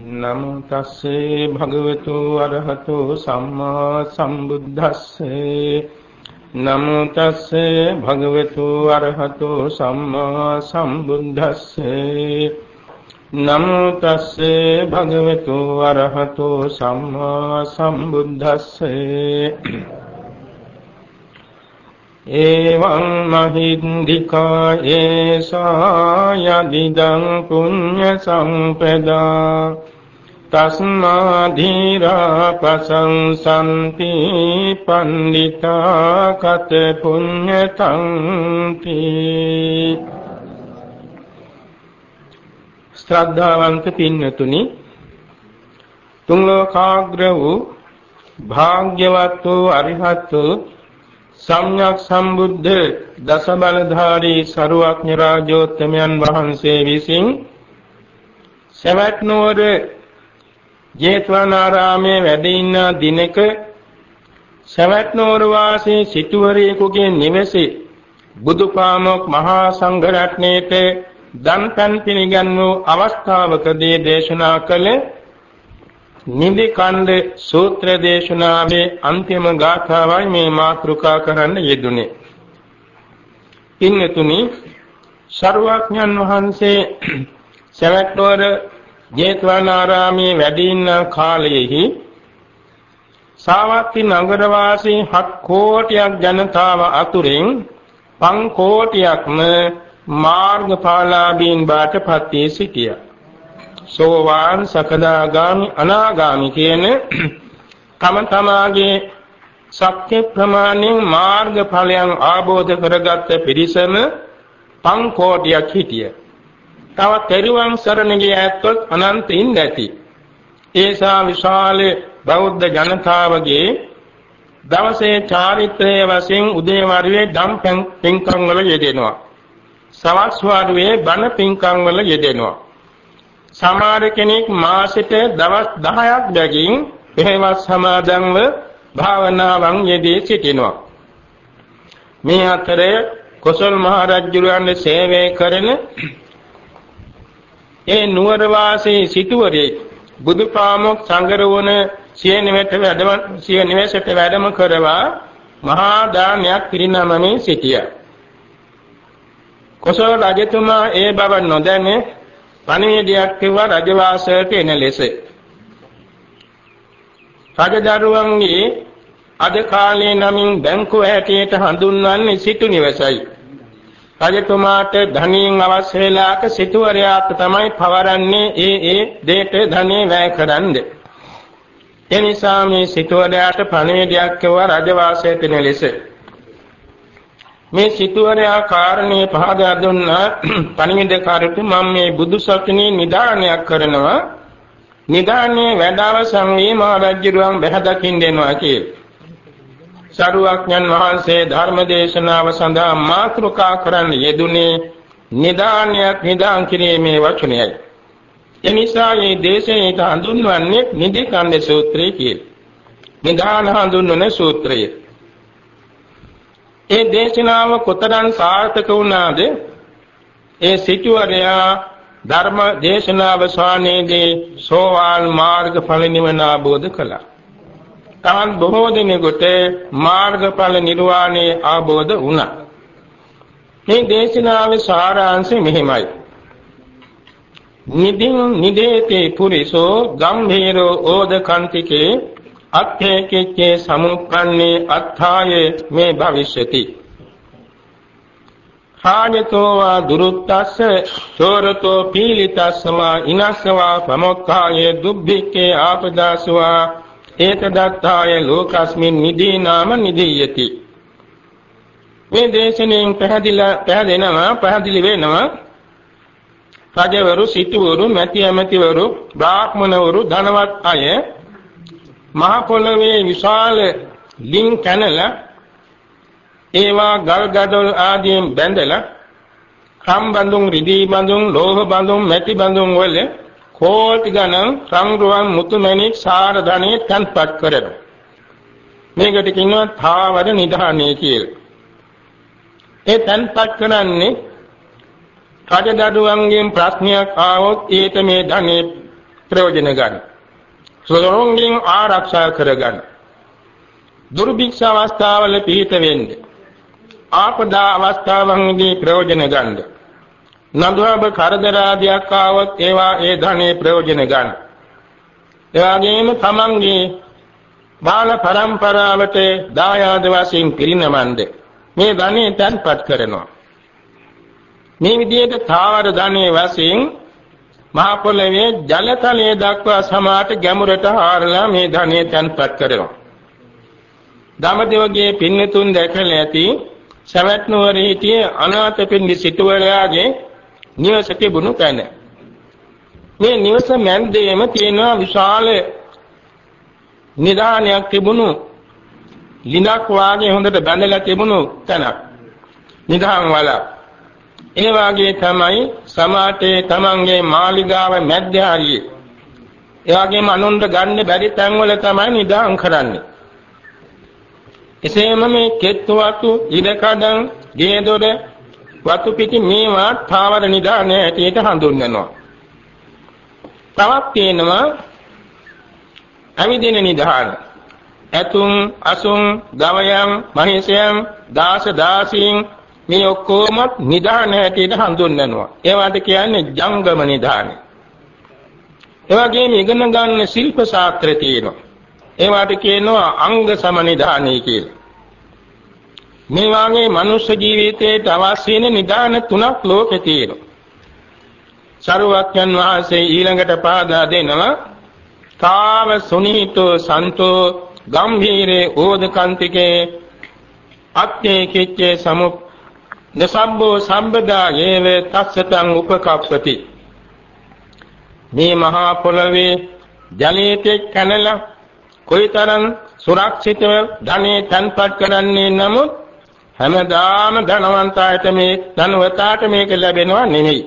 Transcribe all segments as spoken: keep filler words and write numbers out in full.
නමෝ තස්සේ භගවතු අරහතෝ සම්මා සම්බුද්දස්සේ නමෝ තස්සේ භගවතු අරහතෝ සම්මා සම්බුද්දස්සේ නමෝ තස්සේ භගවතු අරහතෝ සම්මා සම්බුද්දස්සේ එවං මහින්దికා ඒසා යදිදං පුඤ්ඤ සම්පදා තස්මා ධීරා පසංසන්ති පණ්ඩිතා කත පුඤ්ඤතං තී. ශ්‍රද්ධාවන්ත පින්නතුනි, තුන් ලෝකාග්‍ර වූ භාග්‍යවත් වූ අරිහත් වූ සම්්‍යක් සම්බුද්ධ දස බලධාරී සරුවක්ඥ රාජෝත්තමයන් වහන්සේ විසින් සවැත් නුවර ජේතවනාරාමයේ වැඩ ඉන්න දිනක සවැත් නුවර වාසී සිටුවරයෙකුගේ නිවසේ බුදුපාමොක් මහා සංඝ රත්නයේට දන්පැන් පිළිගන්වූ අවස්ථාවකදී දේශනා කළ නිදි කණ්ඩ සූත්‍ර දේශනාවේ අන්තිම ගාථාවයි මේ මාතෘකා කරන්න යෙදුනේ. පින්නතුනි, සර්වඥන් වහන්සේ සවැත් නුවර ජේතවනාරාමයේ වැඩ ඉන්න කාලයේහි සාවත්ති නගර වාසී හත් කෝටියක් ජනතාව අතුරින් පන් කෝටියක්ම මාර්ගඵලාභීන් බාටපත් වී සිටියා. සෝවාන් සකදාගාමි අනාගාමි කියන තම තමාගේ ශක්ති ප්‍රමාණයෙන් මාර්ගඵලයන් ආબોධ කරගත් පිරිසම පන් කෝටියක් හිටිය. තව තෙරුවන් සරණ ගිය ඇත්තොත් අනන්තින් නැති. ඒසා විශාල බෞද්ධ ජනතාවගේ දවසේ චාරිත්‍රයේ වශයෙන් උදේ වරුවේ දම් පින්කම් වල යෙදෙනවා. සවස් වරුවේ බණ පින්කම් වල යෙදෙනවා. සමහර කෙනෙක් මාසෙට දවස් දහයක් බැගින් එහෙවත් සමාදන්ව භාවනාවන් යෙදී සිටිනවා. මේ අතරේ කොසල් මහ රජුගේ සේවය කරන ඒ නුවර වාසී සිටුවරේ බුදුපාමොක් සංගරවන සිය නිවෙත වැඩම සිය නිවෙසට වැඩම කරවා මහා දානයක් පිරිනමමින් සිටියා. කොසල් රජතුමා ඒ බව නොදැනේ පණිවිඩයක් කිව්වා රජවාසයට එන ලෙස. රජදරුවන්ගේ අද කාලේ නමින් බැංකුව හැටියට හඳුන්වන්නේ සිටු නිවසයි. රජතුමාට ධනියෙන් අවශ්‍ය වෙලාක සිටුවරයාට තමයි පවරන්නේ ඒ ඒ දෙයට ධනෙ වැය කරන්නේ. ඒ නිසා මේ සිටුවරයාට පණිවිඩයක් කිව්වා රජවාසයට එන ලෙස. මේ සිටුවරයා කාරණේ පහදා දුන්නා පණිවිඩකාරට මම මේ බුදු සසුනේ නිදානයක් කරනවා. නිදානේ වැඩ අවසන් වී මහ රජුරුවන් බැහැ දකින්න දෙනවා කියලා. සරුවක්ඥන් වහන්සේ ධර්ම දේශනාව සඳහා මාතෘකා කරන්න යෙදුනේ නිදානයක් නිදාන් කිරීමේ වචනයයි. එනිසා මේ දේශනාවට හඳුන්වන්නේ නිදි කණ්ඩ සූත්‍රය කියලා. නිදාන හඳුන්වන සූත්‍රය. ඒ දේශනාව කොතරම් සාර්ථක වුණාද? ඒ සිටුවරයා ධර්ම දේශනාව ස්වාමීගේ සෝවාන් මාර්ගඵල නිවන ආબોධ කළා. තවත් බොහෝ දිනෙකට මාර්ගඵල නිර්වාණය ආબોධ වුණා. මේ දේශනාවේ සාරාංශය මෙහිමයි. නිදින් නිදේතේ පුරිසෝ ගම්භීරෝ ඕදකන්තිකේ අත්ථේකේ සමුප්පන්නේ අත්ථායේ මේ භවිෂ්‍යති. හානතෝ වා දුරුත්තස්ස චෝරතෝ පීලිතස්සවා ඉනස්සවා ප්‍රමොක්ඛායේ දුබ්බිකේ ආපදාසවා ඒතදත්තාය ලෝකස්මින් නිදී නාම නිදීයති. මේ දේශනෙන් පැහැදිලා පැහැදෙනවා පැහැදිලි වෙනවා රජවරු සිටුවරු මැති ඇමතිවරු බ්‍රාහ්මණවරු ධනවත් අය මහ පොළවේ විශාල ලිං කැනලා ඒවා ගල් ගඩොල් ආදීන් බැඳලා කම් බඳුන් රිදී බඳුන් ලෝහ බඳුන් මැටි බඳුන් වල කෝටි ගණන් සංරුවන් මුතුමැණික් සාර ධනෙ තන්පත් කරනවා. මේකට කියනවා ථාවර නිධානය කියලා. ඒ තන්පත් කරන්නේ රජදරුවන්ගෙන් ප්‍රශ්නයක් ආවොත් ඊට මේ ධනෙ ප්‍රයෝජන ගන්න. සෝරෝංගින් ආරක්ෂා කරගන්න. දුර්භික්ෂ අවස්ථාවල පිහිට වෙන්න. ආපදා අවස්ථාවන්දී ප්‍රයෝජන ගන්න. නදුවබ කරදර ආදියක් ආවොත් ඒවා ඒ ධනෙ ප්‍රයෝජන ගන්න. ඒ වගේම තමන්ගේ බාල පරම්පරාවට දායාද වශයෙන් පිරිනමන්න මේ ධනෙ තැන්පත් කරනවා. මේ විදිහට තාවර ධනෙ වශයෙන් මහ පොළවේ ජලතලයේ දක්වා සමාත ගැඹුරට හාරලා මේ ධනෙ තැන්පත් කරනවා. දමදෙවගේ පින්නතුන් දැකලා ඇති සවැත් නුවර සිටියේ අනාථපිණ්ඩි සිටුවරයාගේ නිවස තිබුණු තැන. මේ නිවස මැද්දේම තියෙන විශාල නිදානයක් තිබුණු ලිනක් වාගේ හොඳට බැඳලා තිබුණු තැනක්. නිදාන් වල. ඒ වාගේ තමයි සමාතේ තමන්ගේ මාලිගාව මැද්දේ හරියේ. ඒ වගේම අනුන්ට ගන්න බැරි තැන්වල තමයි නිදාන් කරන්නේ. එසේම මේ කෙත්තු වතු ඉඩකඩම් ගේදොර වතු පිටි මේවා තාවර නිදානේ ඇටියට හඳුන්වනවා. තවත් තියෙනවා අවිදින නිදාන. ඇතුන් අසුන් ගවයන් මහේසයන් දාස දාසීන් මේ ඔක්කොම නිදාන ඇටියට හඳුන්වනවා. ඒවට කියන්නේ ජංගම නිදාන. ඒ වගේම ඉගෙන ගන්න ශිල්ප ශාස්ත්‍ර තියෙනවා. ඒවට කියනවා අංග සමනිදානයි කියලා. මේ වාගේ මනුෂ්‍ය ජීවිතයට අවශ්‍ය වෙන නිදාන තුනක් ලෝකේ තියෙනවා. සරුවක්යන් වහන්සේ ඊළඟට පාදා දෙනවා තාව සුනීතෝ සන්තෝ ගම්භීරේ ඕදකාන්තිකේ අත්තේ කිච්චේ සමු නසම්බෝ සම්බදා යේව තස්සතං උපකප්පති. මේ මහා පොළවේ ජලයේ කනලා කොයිතරම් සුරක්ෂිතව ධනෙ තන්පත් කරන්නේ නමුත් හැමදාම ධනවන්තයාට මේ ධනවතාට මේක ලැබෙනවා නෙමෙයි.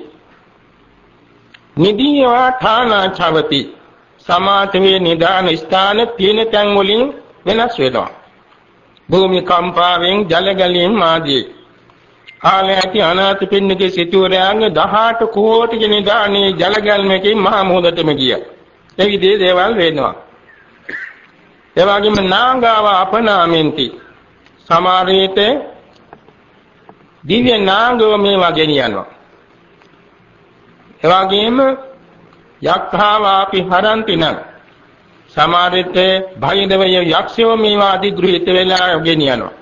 නිදීවා ථානාචවති සමාතවේ නිදාන ස්ථාන තියෙන තැන් වලින් වෙනස් වෙනවා. භූමි කම්පාවෙන් ජල ගැලීම් ආදී. ආලයති අනාථපිණ්ඩිකේ සිටුවරයන්ගේ දහඅට කෝටි නිදානේ ජල ගැල්මකින් මහා මොහොතටම ගියා. ඒ විදිහේ දේවල් වෙනවා. ඒ වගේම නාගාව අපනාමෙන්ති සමාරීත දිව්‍ය නාගව මේවා ගෙනියනවා. ඒ වගේම යක්ඛාවාපි හරන්ති නම් සමාරීත භයිදවය යක්ෂයෝ මේවා අධිග්‍රහිත වෙලා ගෙනියනවා.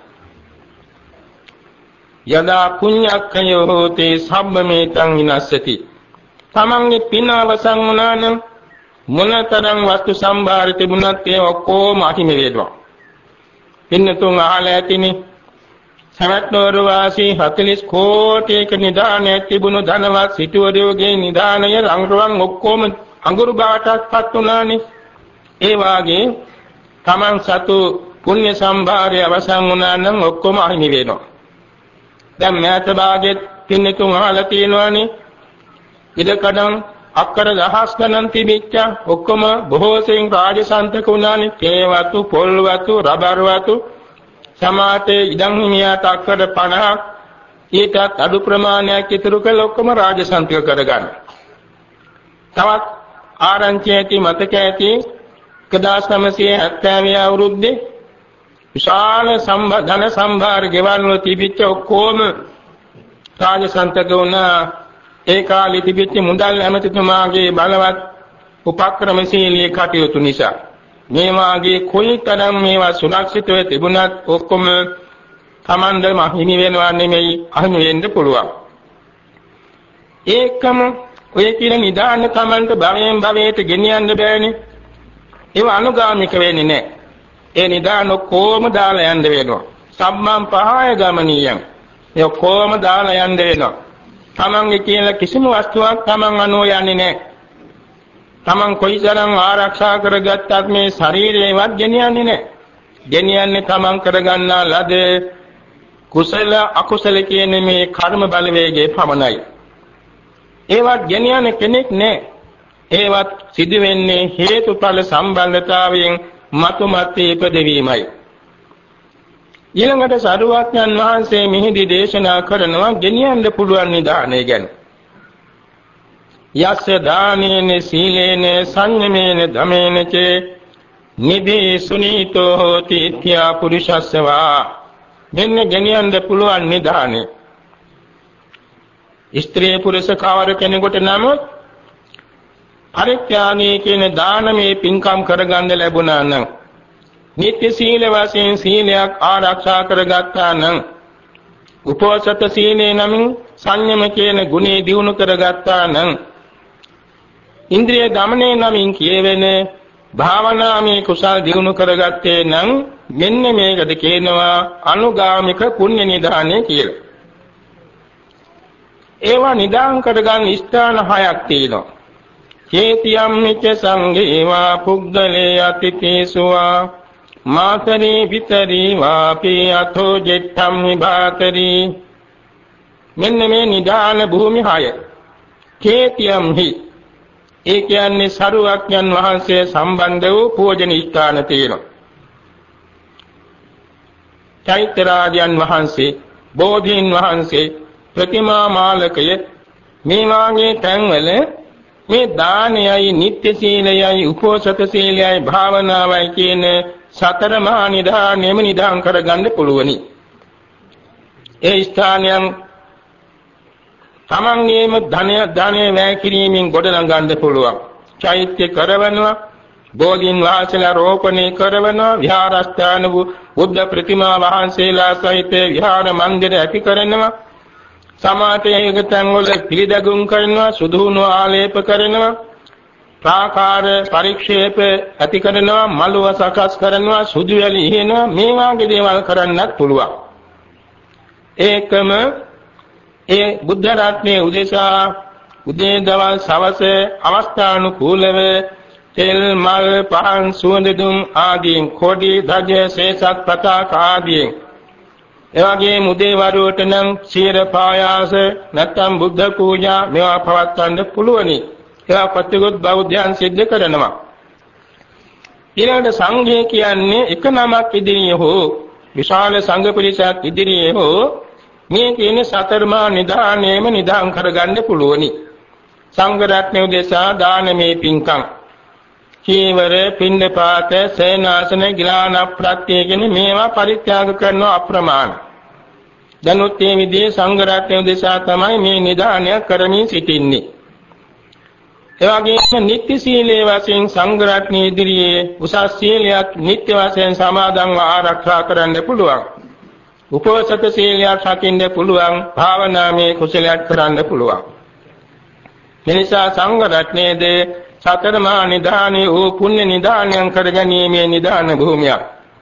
යදා පුඤ්ඤක්ඛයෝ හෝති සම්මේතං විනස්සති. තමන්ගේ පින අවසන් වුණා නම් මොනතරම් වස්තු සම්භාර තිබුණත් ඒ ඔක්කොම අහිමි වෙනවා. පින්නතුන් අහලා ඇතිනේ සවැත්නුවර වාසී හතළිස් කෝටියක නිදානයක් තිබුණු ධනවත් සිටුවරයෝගේ නිදානය රංගරුවන් ඔක්කොම අඟුරු බාටත්පත් වුණානේ. ඒ වාගේ තමන් සතු පුණ්‍ය සම්භාරය අවසන් වුණා නම් ඔක්කොම අහිමි වෙනවා. දැන් මෑත භාගෙත් පින්නතුන් අහලා තියෙනවානේ ඉඩකඩම් අක්කර දහස් ගණන් තිබිච්ච ඔක්කොම බොහෝ සෙයින් රාජසන්තක වුණානේ. තේ වතු, පොල් වතු, රබර් වතු සමාතේ ඉඩම් හිමියාට අක්කර පනහක් ඊටත් අඩු ප්‍රමාණයක් ඉතුරු කළ ඔක්කොම රාජසන්තක කරගන්න. තවත් ආරංචි ඇති මතක ඇති එක්දාස් නවසිය හැත්තෑව අවුරුද්දේ විශාල සම්බදන සම්භාර ගෙවල් වල තිබිච්ච ඔක්කොම රාජසන්තක වුණා. ඒ කාලේ තිබිච්ච මුදල් ඇමතිතුමාගේ බලවත් උපක්‍රමශීලී කටයුතු නිසා මේ වාගේ කොයිතරම් මේවා සුරක්ෂිතව තිබුණත් ඔක්කොම තමන්දම හිමි වෙනවා නෙමෙයි අහිමි වෙන්න පුළුවන්. ඒකම ඔය කියන නිදාන තමන්ට භවයෙන් භවයට ගෙනියන්න බෑනේ. ඒව අනුගාමික වෙන්නේ නැහැ. ඒ නිදාන කොහොම දාලා යන්න වෙනවා. සම්මන් පහය ගමනියන් ඒ කොහොම දාලා යන්න වෙනවා. තමන්ගේ කියලා කිසිම වස්තුවක් තමන් අනෝ යන්නේ නැහැ. තමන් කොයිතරම් ආරක්ෂා කරගත්තත් මේ ශරීරයවත් ගෙනියන්නේ නැහැ. ගෙනියන්නේ තමන් කරගන්නා ලද කුසල අකුසල කියන මේ කර්ම බලවේගයේ පමණයි. ඒවත් ගෙනියන්නේ කෙනෙක් නැහැ. ඒවත් සිදු වෙන්නේ හේතුඵල සම්බන්ධතාවයෙන් මතු මතේ ඉපදවීමයි. ඊළඟට සරුවක්ඥන් වහන්සේ මෙහිදී දේශනා කරනවා ගෙනියන්න පුළුවන් නිදානය ගැන. යස්ස දානේන සීලේන සංයමේන ධමේන චේ නිදී සුනීතෝ හෝති ඉත්‍යා පුරුෂස්සවා. මෙන්න ගෙනියන්න පුළුවන් නිදානේ. ස්ත්‍රී පුරුෂ කවර කෙනෙකුට නමුත් පරිත්‍යාගයේ කියන දානමේ පින්කම් කරගන්න ලැබුණා නම්, නිත්‍ය සීල වශයෙන් සීලයක් ආරක්ෂා කරගත්තා නම්, උපෝසත සීලේ නමින් සංයම කියන ගුණේ දිනු කරගත්තා නම්, ඉන්ද්‍රිය දමනයේ නමින් කියවෙන භාවනාමේ කුසල් දිනු කරගත්තේ නම්, මෙන්න මේකද කියනවා අනුගාමික පුණ්‍ය නිදානය කියලා. ඒවා නිදාන් කරගන්න ස්ථාන හයක් තියෙනවා. චේතියම් නිච්ච සංඝේවා පුග්ගලේ අතිතේසුවා මාතරේ විතරී වාපි අතෝ ජෙට්ඨම් විභාතරී. මෙන්න මේ නිදාන භූමි හය. චේතියම් හි ඒ කියන්නේ සරුවක්ඥන් වහන්සේ සම්බන්ධ වූ පූජන ස්ථාන තියෙනවා. චෛත්‍යරාජයන් වහන්සේ, බෝධීන් වහන්සේ, ප්‍රතිමා මාලකය, මේ වාගේ තැන්වල මේ දානයයි නිත්‍ය සීලයයි උපෝසත සීලයයි භාවනාවයි කියන සතර මහා නිදානෙම නිදාන් කරගන්න පුළුවනි. ඒ ස්ථානයන් තමන්ගේම ධනය ධනය වැය කිරීමෙන් ගොඩනගන්න පුළුවන්. චෛත්‍ය කරවනවා, බෝධීන් වහන්සේලා රෝපණය කරනවා, විහාරස්ථාන වූ බුද්ධ ප්‍රතිමා වහන්සේලා සහිත විහාර මන්දිර ඇති කරනවා, සමාතයක තැන්වල පිළිදගුම් කරනවා, සුදුහුණු ආලේප කරනවා, ප්‍රාකාර පරික්ෂේප ඇති කරනවා, මළුව සකස් කරනවා, සුදු වැලි ඉහෙනවා. මේ වාගේ දේවල් කරන්නත් පුළුවන්. ඒකම ඒ බුද්ධ රත්නයේ උදෙසා උදේ දවල් සවස අවස්ථානුකූලව තෙල් මල් පහන් සුවඳ දුම් ආදීන් කොඩි ධජ සේසත් පතාක ආදීන් එවැගේ මුදේ වරුවට නම් සීර පායාස නැත්නම් බුද්ධ පූජා මේවා පවත්වන්න පුළුවනි. ඒවා ප්‍රතිගොත් බෞද්ධයන් සිද්ධ කරනවා. ඊළඟට සංඝය කියන්නේ එක නමක් ඉදිරියේ හෝ විශාල සංඝ පිරිසක් ඉදිරියේ හෝ මේ කියන සතරමා නිදානයේම නිදාන් කරගන්න පුළුවනි. සංඝ රත්නය උදෙසා දානමේ පින්කම්, චීවර, පිණ්ඩපාත, සේනාසන, ගිලාන ප්‍රත්‍ය කියන මේවා පරිත්‍යාග කරන අප්‍රමාණ. දනුත් මේ විදිහේ සංඝ රත්නය උදෙසා තමයි මේ නිදානය කරමින් සිටින්නේ. එවැගේම නිත්‍ය සීලයේ වශයෙන් සංඝ රත්නයේ ඉදිරියේ උසස් සීලයක් නිත්‍ය වශයෙන් සමාදන්ව ආරක්ෂා කරන්න පුළුවන්. උපෝසත සීලයක් රකින්න පුළුවන්. භාවනාමය කුසලයක් කරන්න පුළුවන්. මෙනිසා සංඝ රත්නයේද සතර මහා නිදානේ වූ පුණ්‍ය නිදානයන් කරගැනීමේ නිදාන භූමියක්.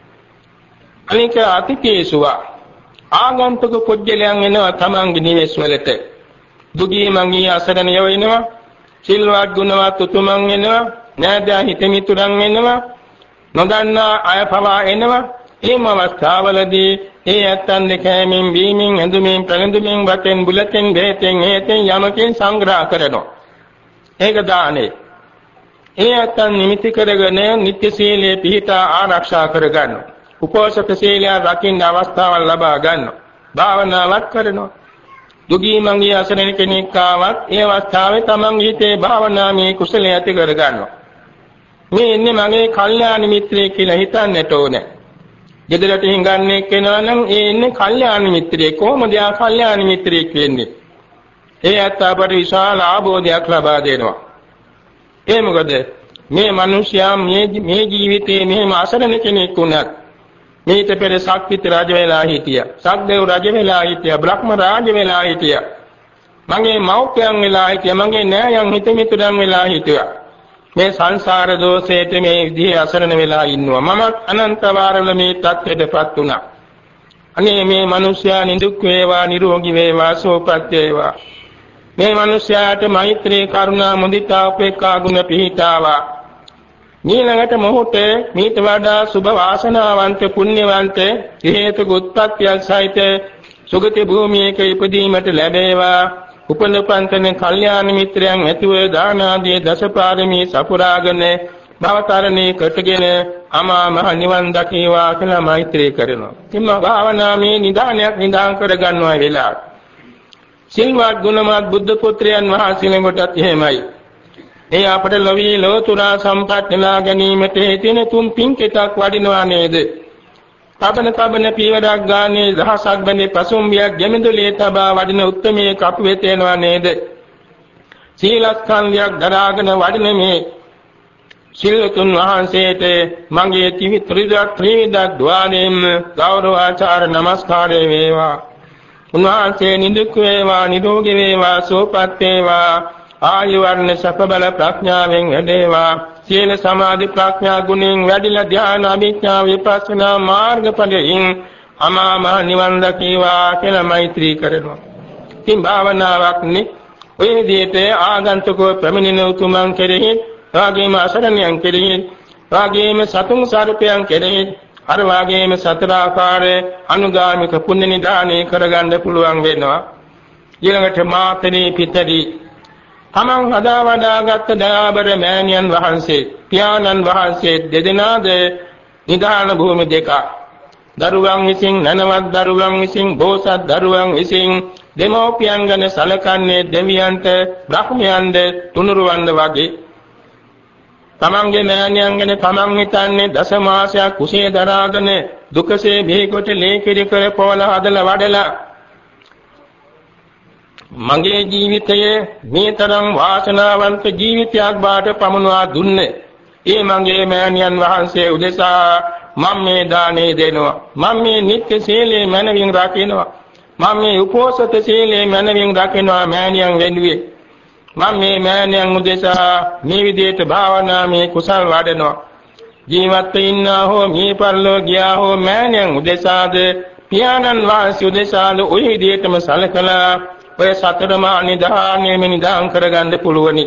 අනික අතිකේසුවා ආගන්තුක පුජ්‍යලයන් එනවා තමන්ගේ නිවෙස් වලට. දුගී මංගී අසරණය වෙනවා. සිල්වත් ගුණවත් උතුමන් එනවා. නෑදෑ හිතමිතුරන් එනවා. නොදන්නා අය පවා එනවා. මේ අවස්ථාවලදී ඒ ඇත්තන් දෙකෑමෙන් බීමින් ඇඳුමින් ප්‍රලඳුමින් වතෙන් බුලතෙන් බෙහෙතෙන් හේතෙන් යමකින් සංග්‍රහ කරනවා. ඒක දානේ. ඒ ඇත්තන් නිමිති කරගෙන නිත්‍ය සීලයේ පිහිටා ආරක්ෂා කරගන්නවා. උපෝසත සීලය රකින්න අවස්ථාවක් ලබා ගන්නවා. භාවනාවක් කරනවා. දුගී මංගී අසරණ කෙනෙක් ආවත් ඒ අවස්ථාවේ තමන් හිතේ භාවනාමය කුසලයේ ඇති කර ගන්නවා. මේ ඉන්නේ මගේ කල්යාණ මිත්‍රයෙක් කියලා හිතන්නට ඕනේ. ගෙදරට හිඟන්නේ කෙනා නම් ඒ ඉන්නේ කල්යාණ මිත්‍රයෙක්. කොහොමද යා කල්යාණ මිත්‍රයෙක් වෙන්නේ? ඒ ඇත්ත අපට විශාල ආභෝධයක් ලබා දෙනවා. ඒ මොකද මේ මිනිස්යා මේ මේ ජීවිතයේ මෙහෙම අසරණ කෙනෙක් වුණත් මේත පෙර සක්විත රජ වෙලා හිටියා. සක්දේව රජ වෙලා හිටියා. බ්‍රහ්ම රාජ වෙලා හිටියා. මගේ මව්පියන් වෙලා හිටියා. මගේ නෑයන් හිතමිතුරන් වෙලා හිටියා. මේ සංසාර දෝෂයට මේ විදිහේ අසරණ වෙලා ඉන්නවා. මම අනන්ත වාරවල මේ තත්ත්වයටපත් වුණා. අනේ මේ මිනිස්යා නිදුක් වේවා, නිරෝගී වේවා, සුවපත් වේවා. මේ මිනිස්යාට මෛත්‍රී, කරුණා, මුදිතා, උපේක්ඛා ගුණ පිහිටාවා. ඊළඟට මොහොත මීට වඩා සුභ වාසනාවන්ත පුණ්‍යවන්ත හේතුක උත්පත්තියක් සහිත සුගති භූමියක ඉපදීමට ලැබේවා. උපනපන්තන කල්යාණ මිත්‍රයන් ඇතුව දාන ආදී දසපාරමී සපුරාගෙන භවතරණේ කටගෙන අමා මහ නිවන් දකීවා කියලා මෛත්‍රී කරනවා. කිම්ම භාවනාමේ නිදානයක් නිදාන් කර ගන්නවා වෙලාව. සිල්වත් ගුණවත් බුද්ධ පුත්‍රයන් වහන්සේලඟටත් එහෙමයි. ඒ අපට ලොවේ ලෝතුරා සම්පත් නෙලා ගැනීමට හේතුන තුන් පින්කෙතක් වඩිනවා නේද? තබන තබන පීවරක් ගානේ දහසක් බඳේ පසුම්බියක් ගැමිදුලේ තබා වඩින උත්මයේ කපු වෙත එනවා නේද? සීලස්කන්ධයක් දරාගෙන වඩින මේ සිල්තුන් වහන්සේට මගේ ත්‍රිවිධ ත්‍රිවිධ ද්වාරයෙන් ගෞරව ආචාර නමස්කාරය වේවා. උන්වහන්සේ නිදුක් වේවා, නිරෝගී වේවා, සුවපත් වේවා, ආයු වර්ණ සප බල ප්‍රඥාවෙන් වැඩේවා. සීල සමාධි ප්‍රඥා ගුණෙන් වැඩිලා ධ්‍යාන අභිඥා විපස්සනා මාර්ගඵලයෙන් අමා මහ නිවන් දකීවා කියලා මෛත්‍රී කරනවා. ඉතින් භාවනාවක් නේ. ඔය විදිහට ආගන්තුකව පැමිණෙන උතුමන් කෙරෙහි, වාගේම අසරණයන් කෙරෙහි, වාගේම සතුන් සර්පයන් කෙරෙහි, අර වාගේම සතර ආකාරයේ අනුගාමික පුණ්‍ය නිදානේ කරගන්න පුළුවන් වෙනවා. ඊළඟට මාතනේ පිටරි තමන් හදා වඩාගත් දයාබර මෑණියන් වහන්සේ, පියාණන් වහන්සේ දෙදෙනාද නිදාන භූමි දෙක. දරුවන් විසින් නනවත් දරුවන් විසින් බෝසත් දරුවන් විසින් දෙමෝපියන් ගැන සලකන්නේ දෙවියන්ට බ්‍රහ්මයන්ද තුනුරුවන්ද වගේ. තමන්ගේ මෑණියන් ගැන තමන් හිතන්නේ දස මාසයක් කුසේ දරාගෙන දුකසේ බිහිකොට ලේකිරි කර පොළ හදලා වඩලා මගේ ජීවිතයේ මේ තරම් වාසනාවන්ත ජීවිතයක් බාට පමුණවා දුන්නේ ඒ මගේ මෑණියන් වහන්සේ උදෙසා මම මේ දානේ දෙනවා. මම මේ නිත්‍ය සීලේ මනවින් රකින්නවා. මම මේ උපෝසත සීලේ මනවින් රකින්නවා මෑණියන් වෙනුවේ. මම මේ මෑණියන් උදෙසා මේ විදිහට භාවනා මේ කුසල් වඩනවා. ජීවත් වෙන්නා හෝ මේ පරලෝ ගියා හෝ මෑණියන් උදෙසාද පියාණන් වහන්සේ උදෙසාද ওই විදිහටම සලකලා ඔය සතරමා නිදානෙම නිදාන් කරගන්න පුළුවනි.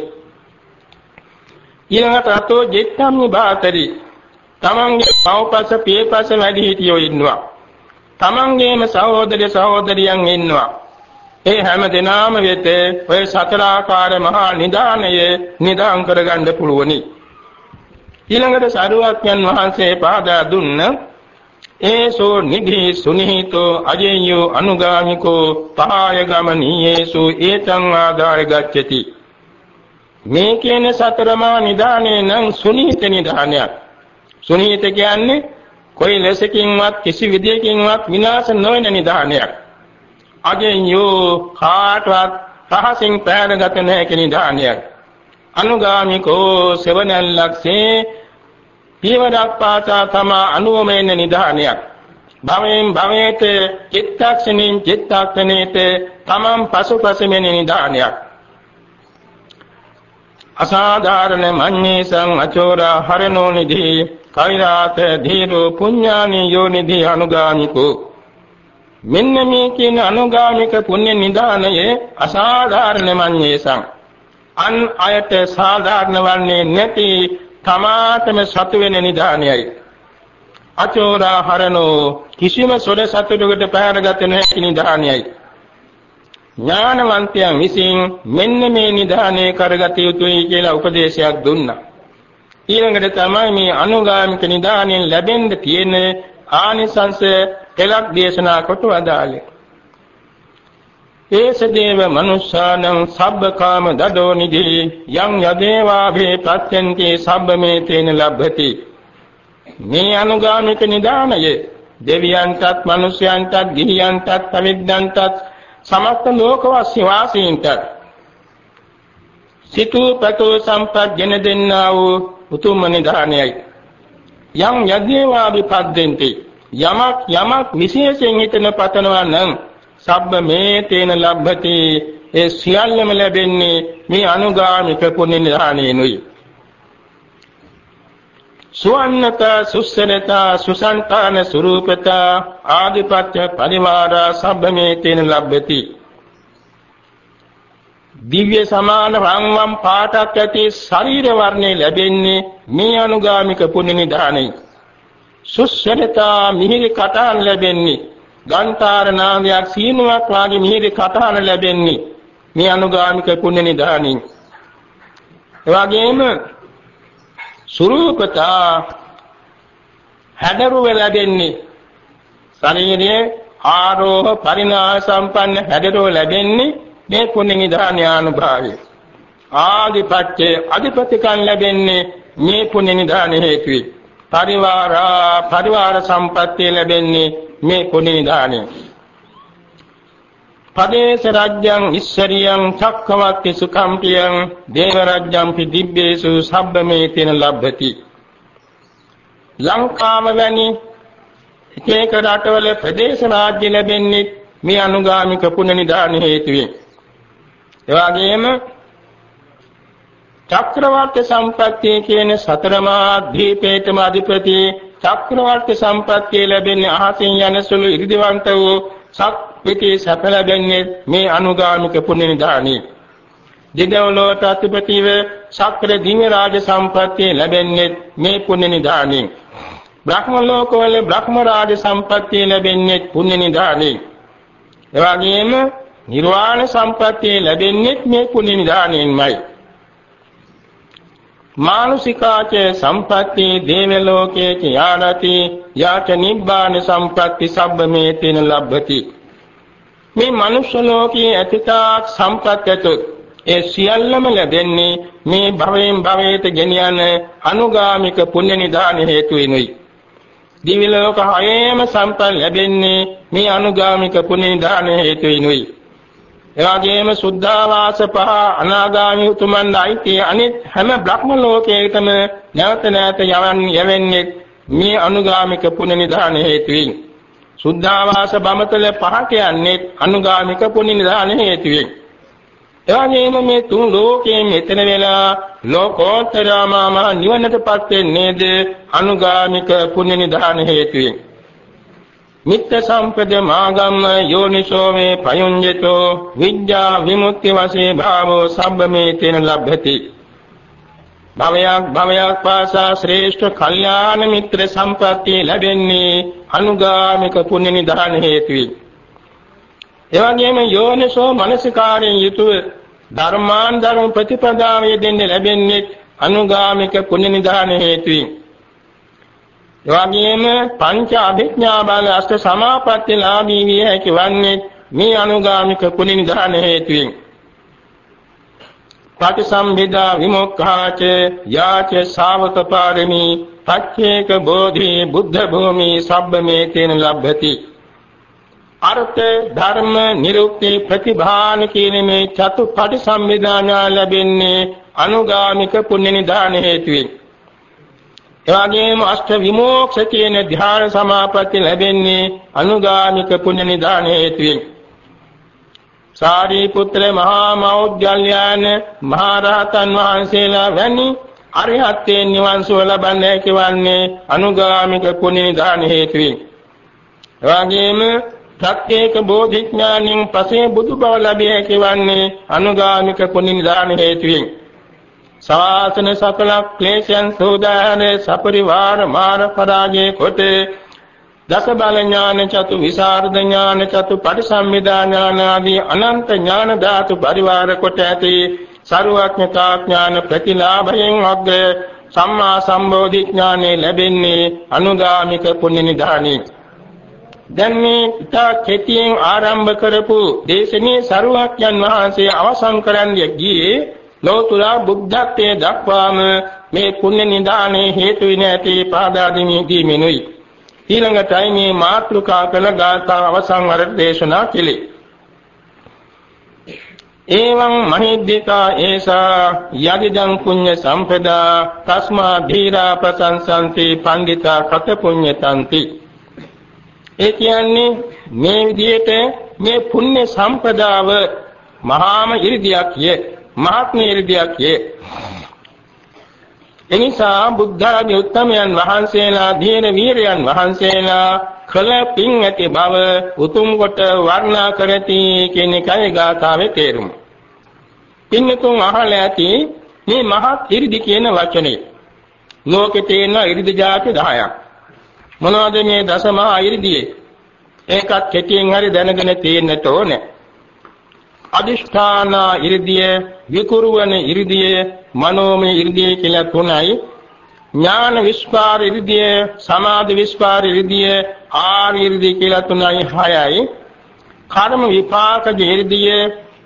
ඊළඟට අතෝ ජෙත්තම්නි බාතරි තමන්ගේ පවපස පියපස වැඩි හිටියෝ ඉන්නවා. තමන්ගේම සහෝදර සහෝදරියන් ඉන්නවා. ඒ හැම දිනම වෙත ඔය සතර ආකාර මහා නිදානය නිදාන් කරගන්න පුළුවනි. ඊළඟට සරුවක්යන් වහන්සේ පාදා දුන්න ඒසෝ නිධි සුනිහිතෝ අජේයෝ අනුගාමිකෝ පහය ගමනීයේසු ඒතං ආදාය ගච්ඡති. මේ කියන සතරමා නිදානේ නම් සුනිහිත නිදානයක්. සුනිහිත කියන්නේ කොයි ලෙසකින්වත් කිසි විදියකින්වත් විනාශ නොවන නිදානයක්. අජේයෝ කාටවත් රහසින් පෑරගත නොහැකි නිදානයක්. අනුගාමිකෝ සෙවණැල්ලක්සේ පියවරක් පාසා තමා අනුවමෙන්න නිදානයක්. භවයෙන් භවයට චිත්තක්ෂණින් චිත්තක්ෂණයට තමන් පසුපසෙමින් නිදානයක්. අසාධාරණ මඤ්ඤේසං අචෝරා හරණෝ නිධි කෛරාත ධීරෝ පුඤ්ඤානි යෝනිධි අනුගාමිකෝ. මෙන්න මේ කියන අනුගාමික පුණ්‍ය නිදානයේ අසාධාරණ මඤ්ඤේසං අන් අයට සාධාරණ වන්නේ නැති තමාතම සතු වෙන නිදානයයි. අචෝරා හරණෝ කිසිම සොර සතුටකට පැහැරගත නොහැකි නිදානයයි. ඥානවන්තයන් විසින් මෙන්න මේ නිදානය කරගත යුතුයි කියලා උපදේශයක් දුන්නා. ඊළඟට තමයි මේ අනුගාමික නිදානයෙන් ලැබෙන්න තියෙන ආනිසංස පෙළක් දේශනා කොට වදාළේ. ඒසදේව මනුෂ්‍යානං සබ්බකාම දඩෝ නිධි යං යදේවාභේ ප්‍රත්‍යන්ති සබ්බමේතේන ලබ්ධති. මේ අනුගාමික නිදානය දෙවියන්ටත් මනුෂ්‍යයන්ටත් ගිහියන්ටත් පවිද්දන්ටත් සමස්ත ලෝකවාසී වාසීන්ටත් සිතූ පැතූ සම්පත් ගෙන දෙන්නා වූ උතුම් නිදානයයි. යං යදේවාභි පද්දෙන්ති යමක් යමක් විශේෂයෙන් හිතන පතනවා නම් සබ්බ මේ තේන ලබ්ධති ඒ සියල්ලම ලැබෙන්නේ මේ අනුගාමික පුණ්‍ය නිදානෙනුයි. සුවන්නත සුස්සනත සුසංතාන ස්වරූපත ආදිපත්‍ය පරිවාර සබ්බ මේ තේන ලබ්ධති. දිව්‍ය සමාන රන්වන් පාටක් ඇති ශරීර වර්ණය ලැබෙන්නේ මේ අනුගාමික පුණ්‍ය නිදානෙයි. සුස්සනත මිහිරි කටහඬ ලැබෙන්නේ ගන්ඨාර නාමයක් සීනුවක් වාගේ මිහිරි කටහඬ ලැබෙන්නේ මේ අනුගාමික පුණ්‍ය නිදානින්. එවැගේම සුරූපතා හැඩරුව ලැබෙන්නේ ශරීරයේ ආරෝහ පරිණාම සම්පන්න හැඩරුව ලැබෙන්නේ මේ පුණ්‍ය නිදාන අනුභවය. ආදිපත්‍ය අධිපතිකම් ලැබෙන්නේ මේ පුණ්‍ය නිදාන හේතුයි. පරිවාරා පරිවාර සම්පත්තිය ලැබෙන්නේ මේ පුණ්‍ය නිදානේ. පදේශ රාජ්‍යං ඉස්සරියං චක්කවත්ති සුඛම්පියං දේව රාජ්‍යං පි දිබ්බේසු සබ්බමේතේන ලබ්ධති. ලංකාව වැනි එක රටවල ප්‍රදේශ රාජ්‍ය ලැබෙන්නේ මේ අනුගාමික පුණ්‍ය නිදාන හේතුවෙන්. එවාගෙම චක්‍රවර්ති සම්පත්තිය කියන සතරමා දීපේතම අධිපති චක්‍රවර්ති සම්පත්තිය ලැබෙන්නේ අහසින් යන සුළු ඉරිදිවන්ත වූ සක්විති සැප ලැබෙන්නේ මේ අනුගාමික පුණ්‍ය නිදානේ. දිගවලට අධිපතිව ශක්‍ර දිව්‍ය රාජ සම්පත්තිය ලැබෙන්නේ මේ පුණ්‍ය නිදානේ. බ්‍රහ්ම ලෝකවල බ්‍රහ්ම රාජ සම්පත්තිය ලැබෙන්නේ පුණ්‍ය නිදානේ. එවාගෙම නිර්වාණ සම්පත්තිය ලැබෙන්නේ මේ පුණ්‍ය නිදානෙන්මයි. මානුසිකාච සම්පත්ති දේව ලෝකේ යානති යාච නිබ්බාන සම්පත්ති සබ්බමේතේන ලබ්ධති. මේ මනුෂ්‍ය ලෝකයේ අතිතාක් සම්පත්‍යතුත් ඒ සියල්ලම ලැබෙන්නේ මේ භවයෙන් භවයට ගෙනියන අනුගාමික පුණ්‍ය නිදාන හේතු වෙනුයි. දිව්‍ය ලෝක හයේම සම්පත් ලැබෙන්නේ මේ අනුගාමික පුණ්‍ය නිදාන හේතු වෙනුයි. එවාගෙම සුද්ධාවාස පහ අනාගාමී උතුමන් අයිති අනිත් හැම බ්‍රහ්ම ලෝකයකටම නැවත නැවත යවන්නේ මේ අනුගාමික පුණ්‍ය නිදාන හේතුවෙන්. සුද්ධාවාස බමතල පහට යන්නේ අනුගාමික පුණ්‍ය නිදාන හේතුවෙන්. එවාගෙම මේ තුන් ලෝකයේ මෙතන වෙලා ලෝකෝත්තරාමම නිවනටපත් වෙන්නේද අනුගාමික පුණ්‍ය නිදාන හේතුවෙන්. මිත්‍ය සම්පද මාගම්ම යෝනිසෝ මේ පයුඤ්ජතෝ විද්‍යා විමුක්ති වශයෙන් භාවෝ සබ්බමේතේන ලබ්ධති. භවයක් භවයක් පාසා ශ්‍රේෂ්ඨ කල්යාණ මිත්‍ර සම්පත්තිය ලැබෙන්නේ අනුගාමික පුණ්‍ය නිදාන හේතුවෙන්. එවැගේම යෝනිසෝ මනසිකාරයෙන් යුතුව ධර්මාන් ධර්ම ප්‍රතිපදාවේ දෙන්නේ ලැබෙන්නේ අනුගාමික පුණ්‍ය නිදාන හේතුවෙන්. එවැගේම පංච අභිඥා බල අෂ්ට සමාපatti ලාභී විය හැකි වන්නේ මේ අනුගාමික පුණ්‍ය නිදාන හේතුවෙන්. පටිසම්භිදා විමුක්ඛාච යාච ශාවක පාරමී පච්චේක බෝධි බුද්ධ භූමි සබ්බමේතේන ලබ්ධති. අර්ථ ධර්ම නිරුක්ති ප්‍රතිභාන කියන මේ චතු පටිසම්භිදාන ලැබෙන්නේ අනුගාමික පුණ්‍ය නිදාන හේතුවෙන්. එවැගේම අෂ්ඨ විමෝක්ෂ කියන ධ්‍යාන සමාපatti ලැබෙන්නේ අනුගාමික පුණ්‍ය නිදාන හේතුවෙන්. සාරිපුත්‍ර මහා මෞද්ගල්‍යාන මහා රහතන් වහන්සේලා වැනි අරිහත්ත්වයෙන් නිවන් සුව ලබන්නේ කියවන්නේ අනුගාමික පුණ්‍ය නිදාන හේතුවෙන්. එවැගේම ප්‍රත්‍යේක බෝධිඥානින් පසේ බුදු බව ලැබිය කියවන්නේ අනුගාමික පුණ්‍ය නිදාන හේතුවෙන්. සාසන සකල ක්ලේශයන් සෝදාන සපරිවාර මාන පරාජය කොට දස බල ඥාන චතු විසරද ඥාන චතු පටිසම්භිදා ඥාන ආදී අනන්ත ඥාන ධාතු පරිවාර කොට ඇති සර්වඥතා ඥාන ප්‍රතිලාභයෙන් අග්‍ර සම්මා සම්බෝධි ඥානෙ ලැබෙන්නේ අනුගාමික පුණ්‍ය නිදානේ. දැන් මේ ඉතා කෙටියෙන් ආරම්භ කරපු දේශනේ සරුවක්යන් වහන්සේ අවසන් කරන්නේ ගියේ ලෝතුරා බුද්ධත්වයේ දක්වාම මේ පුණ්‍ය නිදානේ හේතු වින ඇති පාදා දීමෙනුයි. ඊළඟටයි මේ මාත්‍රිකා කළ ගාථා අවසන් වර දේශනා කෙලේ. එවං මහිද්దికා ඒසා යදිදං පුඤ්ඤ සම්පදා තස්මා ධීරා ප්‍රසංසන්ති පණ්ඩිතා කත පුඤ්ඤතන්ති. ඒ කියන්නේ මේ විදිහට මේ පුණ්‍ය සම්පදාව මහාම ඉරිදියක් යේ මහත්ම ඉරිදියක් යේ. එනිසා බුද්ධ ආදී උත්තමයන් වහන්සේලා ධීර වීරයන් වහන්සේලා කළ පින් ඇති බව උතුම් කොට වර්ණනා කරති කියන එකයි ගාථාවේ තේරුම. පින්නතුන් අහලා ඇති මේ මහත් ඉරිදි කියන වචනේ. ලෝකේ තියෙන ඉරිදි જાති දහයක්. මොනවද මේ දසමහා ඉරිදියේ? ඒකත් කෙටියෙන් හරි දැනගෙන තියෙන්නට ඕනේ. අදිෂ්ඨාන ඉරිදිය, විකුරුවන ඉරිදිය, මනෝමය ඉරිදිය කියලා තුනයි. ඥාන විස්පාර ඉරිදිය, සමාධි විස්පාර ඉරිදිය, ආර්ය ඉරිදිය කියලා තුනයි හයයි. කර්ම විපාක ඉරිදිය,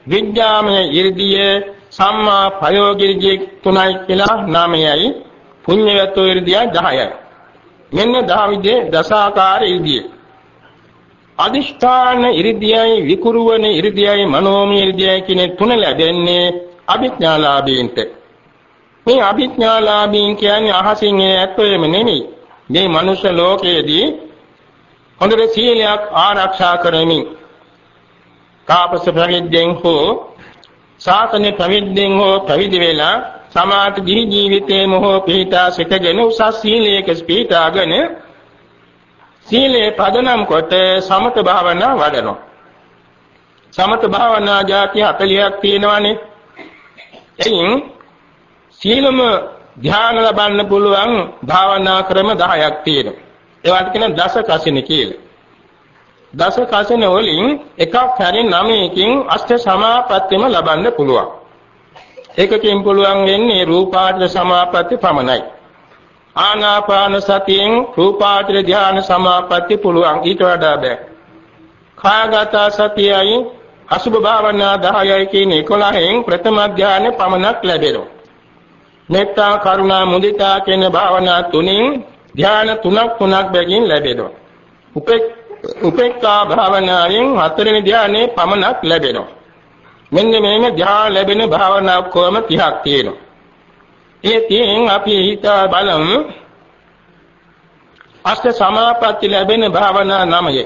විඥාමය 이르දිය සම්මා ප්‍රයෝගිරිය තුනයි කියලා නාමයයි පුඤ්ඤයතු 이르දිය දහයයි. මෙන්න දහවිදේ දසාකාර 이르දිය. අදිෂ්ඨාන 이르දියයි විකුරුවන 이르දියයි මනෝමය 이르දියයි කියන තුන ලැබෙන්නේ අභිඥාලාභීන්ට. මේ අභිඥාලාභීන් කියන්නේ අහසින් එන ඇත්තෙම නෙමෙයි. මේ මනුෂ්‍ය ලෝකයේදී හොඳට සීලයක් ආරක්ෂා කරමින් කාපස ප්‍රවිද්දෙන් හෝ සාසන ප්‍රවිද්දෙන් හෝ පැවිදි වෙලා සමාත දිවි ජීවිතේ මොහො පිහිටා සිටගෙන උසස් සීලයක පිහිටාගෙන සීලේ පදනම් කොට සමත භාවනා වඩනවා. සමත භාවනා જાති හතළියක් තියෙනවානේ. එයින් සීලම ධ්‍යාන ලබන්න පුළුවන් භාවනා ක්‍රම දහයක් තියෙනවා. ඒවට කියන දස කසින කියලා. දස කසින වලින් එකක් හැරින් නවයකින් අෂ්ට සමාපත්තියම ලබන්න පුළුවන්. එකකින් පුළුවන් වෙන්නේ රූපාවචර සමාපatti පමණයි. ආනාපාන සතියෙන් රූපාවචර ධ්‍යාන සමාපatti පුළුවන්. ඊට වඩා බෑ. කායගත සතියයි අසුභ භාවනා දහයයි කියන එකොළහෙන් ප්‍රථම ධ්‍යාන පමණක් ලැබෙනවා. මෙත්තා කරුණා මුදිතා කියන භාවනා තුنين ධ්‍යාන තුනක් තුනක් බැගින් ලැබෙනවා. උපේක්ඛා භාවනාවෙන් හතරවෙනි ධ්‍යානෙ පමණක් ලැබෙනවා. මෙන්න මේම ධ්‍යාන ලැබෙන භාවනා කොම තිහක් තියෙනවා. ඒ තියෙන් අපි හිතා බලමු අෂ්ට සමාපatti ලැබෙන භාවනා නමය.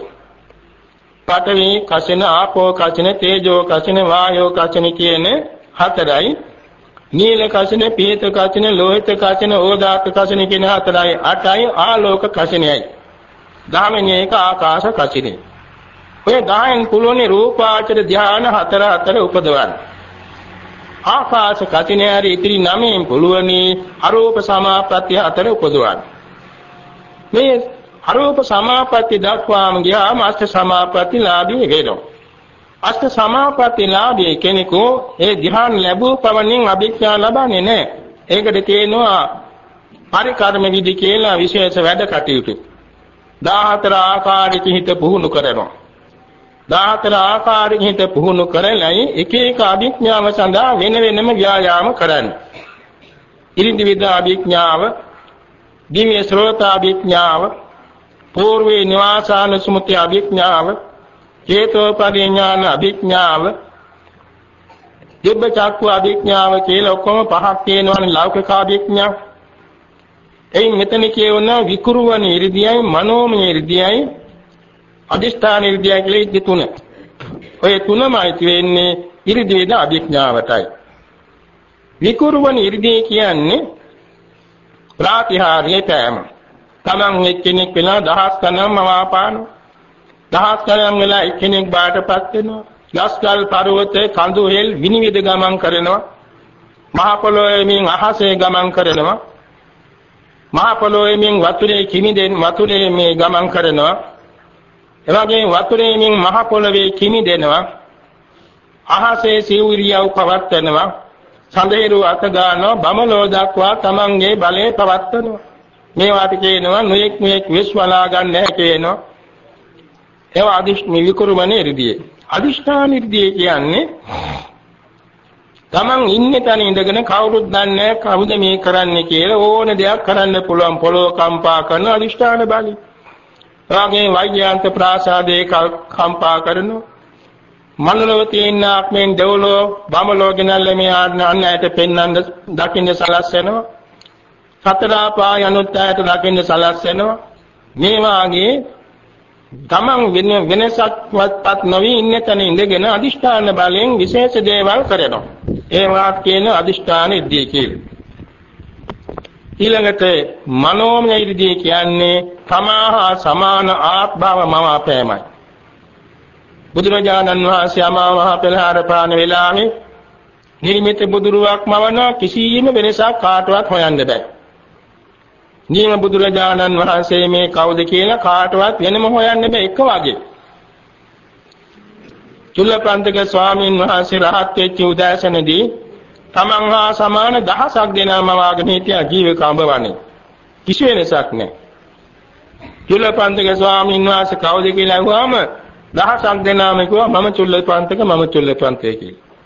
පඨවි කසින ආපෝ කසින තේජෝ කසින වායෝ කසින කියන හතරයි. නීල කසින පීත කසින ලෝහිත කසින ඕදාත කසින කියන හතරයි. අටයි ආලෝක කසිනයයි. දහවෙනි එක ආකාශ කසිනයි. ඔය දහයෙන් පුළුවන් රූපාවචර ධ්‍යාන හතර හතර උපදවන්න. ආකාශ කසිනයරි ඉතිරි නවයෙන් පුළුවන් අරූප සමාපatti හතර උපදවන්න. මේ අරූප සමාපatti දක්වාම ගියාම අෂ්ට සමාපatti ලාභී වෙනවා. අෂ්ට සමාපatti ලාභී කෙනෙකු ඒ ධ්‍යාන ලැබූ පමණින් අභිඥා ලබන්නේ නැහැ. ඒකට කියනවා පරිකර්ම විදි කියලා විශේෂ වැඩ කටයුතු. දහහතර ආකාරයකින් හිත පුහුණු කරනවා. දහහතර ආකාරයෙන් හිත පුහුණු කරලයි එක එක අභිඥාව සඳහා වෙන වෙනම ව්‍යායාම කරන්න. ඉරිදි විද අභිඥාව, දිව්‍ය ශ්‍රෝත අභිඥාව, పూర్වේ නිවාසාන සුමුති අභිඥාව, චේතෝපරිඥාන අභිඥාව, දිබ්බ චක්ඛු අභිඥාව කියලා ඔක්කොම පහක් තියෙනවනේ ලෞකික අභිඥා. එයින් මෙතන කියවන විකුරුවන ඉරිදියයි මනෝමය ඉරිදියයි අදිෂ්ඨාන ඉරිදියයි කියලා ඉදි තුන. ඔය තුනමයි තියෙන්නේ ඉරිදි වේද අභිඥාවටයි. විකුරුවන ඉරිදිය කියන්නේ ප්‍රාතිහාර්ය පෑම. තමන් එක්කෙනෙක් වෙලා දහස් ගණන් මවාපාන දහස් ගණන් වෙලා එක්කෙනෙක් බාටපත් වෙනවා. යස්කල් පර්වතේ කඳු හෙල් විනිවිද ගමන් කරනවා. මහ පොළොවේමින් අහසේ ගමන් කරනවා. මහ පොළොවේමින් වතුරේ කිමිදෙන් වතුරේ මේ ගමන් කරනවා. එවැගේ වතුරේමින් මහ පොළොවේ කිමිදෙනවා. අහසේ සිවුරියව පවත්වනවා. සඳහිරු අත ගන්නවා බමලෝ දක්වා තමන්ගේ බලය පවත්වනවා. මේවාට කියනවා නොයෙක් නොයෙක් විශ්වලා ගන්න නැහැ කියනවා. ඒවා අදිෂ්ඨ විකුරුමනේ ඉර්ධිය. අදිෂ්ඨාන ඉර්ධිය කියන්නේ තමන් ඉන්නේ තැන ඉඳගෙන කවුරුත් දන්නේ නැහැ කවුද මේ කරන්නේ කියලා ඕන දෙයක් කරන්න පුළුවන් පොළොව කම්පා කරන අදිෂ්ඨාන බලය. එවාගේ වෛද්‍යාන්ත ප්‍රාසාදේ කම්පා කරනවා. මනෝලව තියෙන ආත්මෙන් දෙවලෝ බමලෝ ගෙනල්ලා මේ අන්නයට පෙන්වන්න දකින්න සලස්සනවා. සතර පාය අනුත්යයට දකින්න සලස්සනවා. මේ වාගේ තමන් වෙන වෙනසක්වත් නොවි ඉන්න තැන ඉඳගෙන අදිෂ්ඨාන බලයෙන් විශේෂ දේවල් කරනවා. ඒවාත් කියන අදිෂ්ඨාන ඉර්ධිය කියලා. ඊළඟට මනෝමය ඉර්ධිය කියන්නේ තමාහා සමාන ආත්භව මවාපෑමයි. බුදුරජාණන් වහන්සේ අමා මහ පෙළහර පාන වෙලාවේ නිර්මිත බුදුරුවක් මවන කිසියම් වෙනසක් කාටවත් හොයන්න බෑ. නියම බුදුරජාණන් වහන්සේ මේ කවුද කියලා කාටවත් වෙනම හොයන්න බෑ එක වගේ. චුල්ලපන්තක ස්වාමීන් වහන්සේ රහත් වෙච්ච උදෑසනදී තමන් හා සමාන දහසක් දෙනාම වාගෙන හිටියා ජීවක අඹවන්නේ. කිසි වෙනසක් නැහැ. චුල්ලපන්තක ස්වාමීන් වහන්සේ කවුද කියලා අහුවාම දහසක් දෙනාම කිව්වා මම චුල්ලපන්තක මම චුල්ලපන්තක කියලා.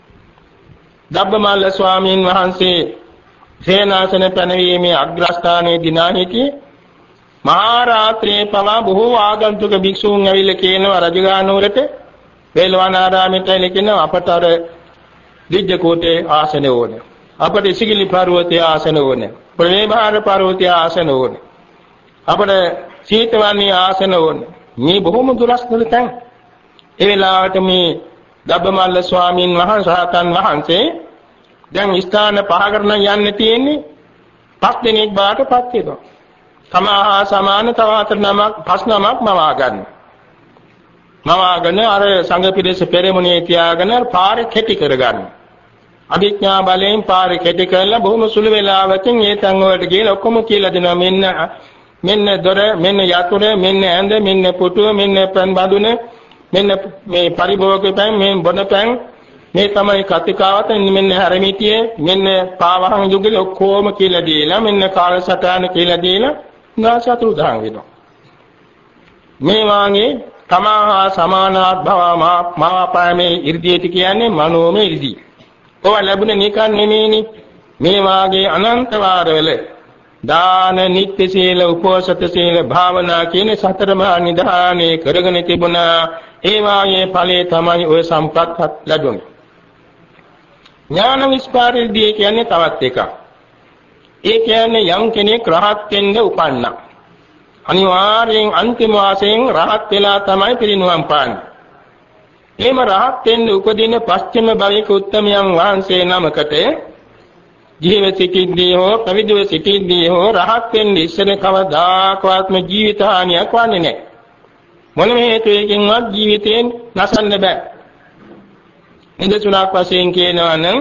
ධබ්බමල්ල ස්වාමීන් වහන්සේ සේනාසන පැනවීමේ අග්‍රස්ථානයේ දිනා සිටියේ මහා රාත්‍රියේ පවා බොහෝ ආගන්තුක භික්ෂූන් ඇවිල්ලා කියනවා රජගහනුවරට වේලවනාරාමයට ලකින අපට අර දිජ්ජ කෝටේ ආසන ඕනේ. අපට ඉසිගිලි පර්වතයේ ආසන ඕනේ. ප්‍රවේභාර පර්වතයේ ආසන ඕනේ. අපට සීතවන්නේ ආසන ඕනේ. මේ බොහොම දුරස්තර තැන්. ඒ වෙලාවට මේ ධබ්බමල්ල ස්වාමීන් වහන්සේ රහතන් වහන්සේ දැන් ස්ථාන පහකට යන්න තියෙන්නේ පස් දිනක් බාටපත් වෙනවා. තමහා සමාන තව හතර නමක් පස් නමක් මවා ගන්න. මවාගෙන අර සංඝ පිරිස පෙරමුණේ තියාගෙන පාරේ කෙටි කරගන්න. අභිඥා බලයෙන් පාරේ කෙටි කරලා බොහොම සුළු වේලාවකින් ඒ තැන් වලට ගිහලා ඔක්කොම කියලා දෙනවා මෙන්න මෙන්න දොර මෙන්න යතුරු මෙන්න ඇඳ මෙන්න පුටුව මෙන්න පන් බඳුන මෙන්න මේ පරිභෝග පෑන් මේ බොන පෑන් මේ තමයි කතිකාවත මෙන්න හැරමිටියේ මෙන්න පාවහන් යුගල ඔක්කොම කියලා දීලා මෙන්න කාලසටහන කියලා දීලා නාසතුරු දහන් වෙනවා. මේ වාගේ තමහා සමානාත් භව මාපාමේ ඉර්ධියට කියන්නේ මනෝමය ඉර්ධිය. ඔය ලැබුණේ නිකන් නෙමෙයිනේ. මේ වාගේ අනන්ත වාරවල දාන නිත්‍ය සීල උපෝසත සීල භාවනා කියන සතර මහා නිධානයේ කරගෙන තිබුණා. ඒ වාගේ ඵලයේ තමයි ඔය සම්පත් ලැබුණේ. ඥාන විස්පාරිර්ධිය කියන්නේ තවත් එකක්. ඒ කියන්නේ යම් කෙනෙක් රහත් වෙන්න උපන්නා. අනිවාර්යෙන් අන්තිම වාසයෙන් රහත් වෙලා තමයි පිරිනුවම් පාන්නේ. එහෙම රහත් වෙන්න උපදින පස්චිම භවික උත්තමයන් වහන්සේ නමකට ජීවිත සිටින්දී හෝ පැවිදිව සිටින්දී හෝ රහත් වෙන්න ඉස්සර කවදාකවත්ම ජීවිත හානියක් වන්නේ නැහැ. මොනම හේතුවකින්වත් ජීවිතයෙන් නැසන්න බෑ. ඉන්දසුණක් වශයෙන් කියනවා නම්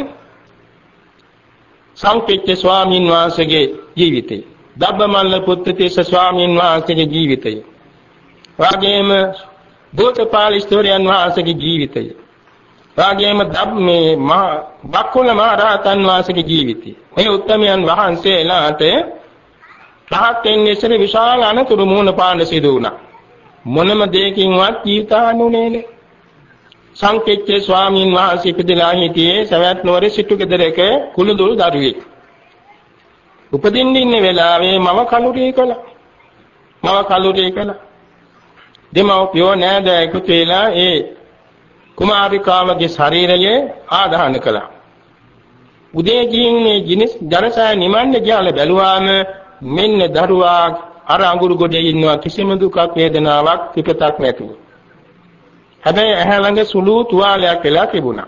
සංකීර්ත ස්වාමීන් වහන්සේගේ ජීවිතය, ධබ්බමල්ල පුත්තිස්ස ස්වාමීන් වහන්සේගේ ජීවිතය, වාගේම බෝධපාල ස්තෝරියන් වහන්සේගේ ජීවිතය, වාගේම ධම්මේ මහ බක්කුල මහ රහතන් වහන්සේගේ ජීවිතය. මේ උත්තමයන් වහන්සේලාට රහත් වෙන්නේ ඉස්සර විශාල අනතුරු මුහුණ පාන්න සිදු වුණා. මොනම දෙයකින්වත් ජීවිතානුනේ නේ. සංකීර්ත ස්වාමීන් වහන්සේ ඉපදලා හිටියේ සවැත් නුවර සිටු ගෙදරක කුළුදුල් දරුවෙක්. උපදින්න ඉන්න වෙලාවේ මම කලුරිය කළා. මම කලුරිය කළා. දෙමව්පියෝ නෑද එකතු වෙලා ඒ කුමාරිකාවගේ ශරීරය ආදාහන කළා. උදේ ගිහින් මේ ජිනිස් ජනසය නිමන්න ගියාල බැලුවාම මෙන්න දරුවා අර අඟුරු ගොඩේ ඉන්නවා කිසිම දුකක් වේදනාවක් පිටතක් නැතුව. හැබැයි ඇහැ ළඟ සුළු තුවාලයක් වෙලා තිබුණා.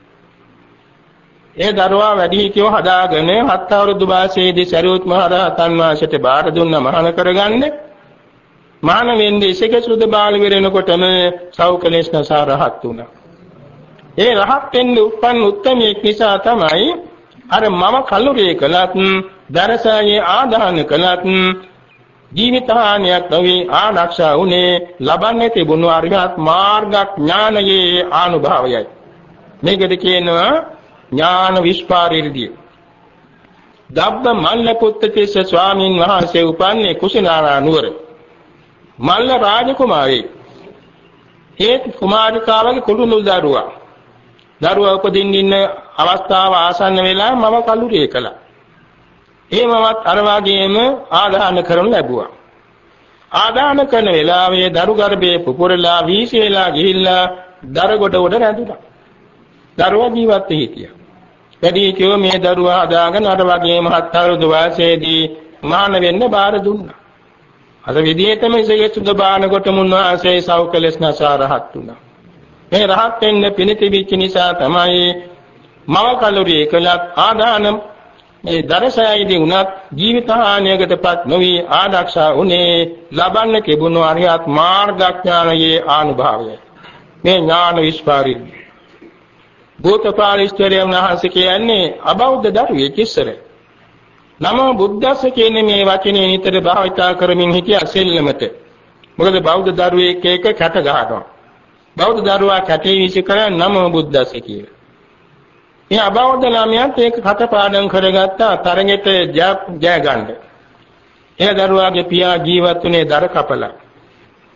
ඒ දරුවා වැඩි හිටියෝ හදාගෙන හත් අවුරුදු වයසේදී සරියුත් මහ රහතන් වහන්සේට බාර දුන්න මහාන කරගන්න. මහාන වෙන්නේ ඉසක සුද බාල විරෙනකොටම සෞකලේශනසා රහත් වුණා. ඒ රහත් වෙන්න උපන් උත්තමයෙක් නිසා තමයි අර මම කලුරිය කළත් දරසයේ ආදාන කළත් ජීවිත හානියක් නොවේ ආරක්ෂා උනේ ලබන්නේ තිබුණු අරිහත් මාර්ග ඥානයේ ආනුභාවයයි. මේකද කියනවා ඥාන විස්පාරිර්ධිය. ධබ්බමල්ල පුත්තිස්ස ස්වාමීන් වහන්සේ උපන්නේ කුසිනාරා නුවර. මල්ල රාජකුමාරී. ඒ කුමාරිකාවගේ කුළුණු දරුවා. දරුවා උපදින්න ඉන්න අවස්ථාව ආසන්න වෙලා මම කලුරිය කළා. ඒමවත් අර වගේම ආදාන කරනු ලැබුවා. ආදාන කරන වෙලාවේ දරු ගර්භයේ පුපුරලා වීසියලා ගිහිල්ලා දර කොට උඩ රැඳුණා. දරුවා ජීවත් හිටියා. වැඩි කිව්ව මේ දරුවා හදාගෙන අර වගේම හත් අවුරුදු වයසේදී මාන වෙන්න බාර දුන්නා. අර විදිහටම ඉසේ සුද බාන කොට මුන්වහන්සේ සෞකලස්නසා රහත් වුණා. මේ රහත් වෙන්න පිණිතිවිච්ච නිසා තමයි මව කලුරිය කළත් ආදාන මේ දරසයයිදී උනත් ජීවිත හානියකටපත් නොවි ආරක්ෂා උනේ ලබන්න තිබුණු අරිහත් මාර්ගඥානයේ ආනුභාවය. මේ ඥාන විස්පාරිර්ධිය. භූතපාලිස්තරයන් වහන්සේ කියන්නේ අබෞද්ධ දරුවෙක් ඉස්සර. නම බුද්දස්ස කියන මේ වචනේ නිතර භාවිතා කරමින් හිටියා සෙල්ලමට. මොකද බෞද්ධ දරුවෙක් එක කැට ගහනවා. බෞද්ධ දරුවා කැටේ විසි කරන් නම බුද්දස්ස කියලා. මේ අබෞද්ධ ළමයාත් ඒක කටපාඩම් කරගත්තා තරගෙට ජය ගන්න. ඒ දරුවාගේ පියා ජීවත් වුණේ දර කපලා.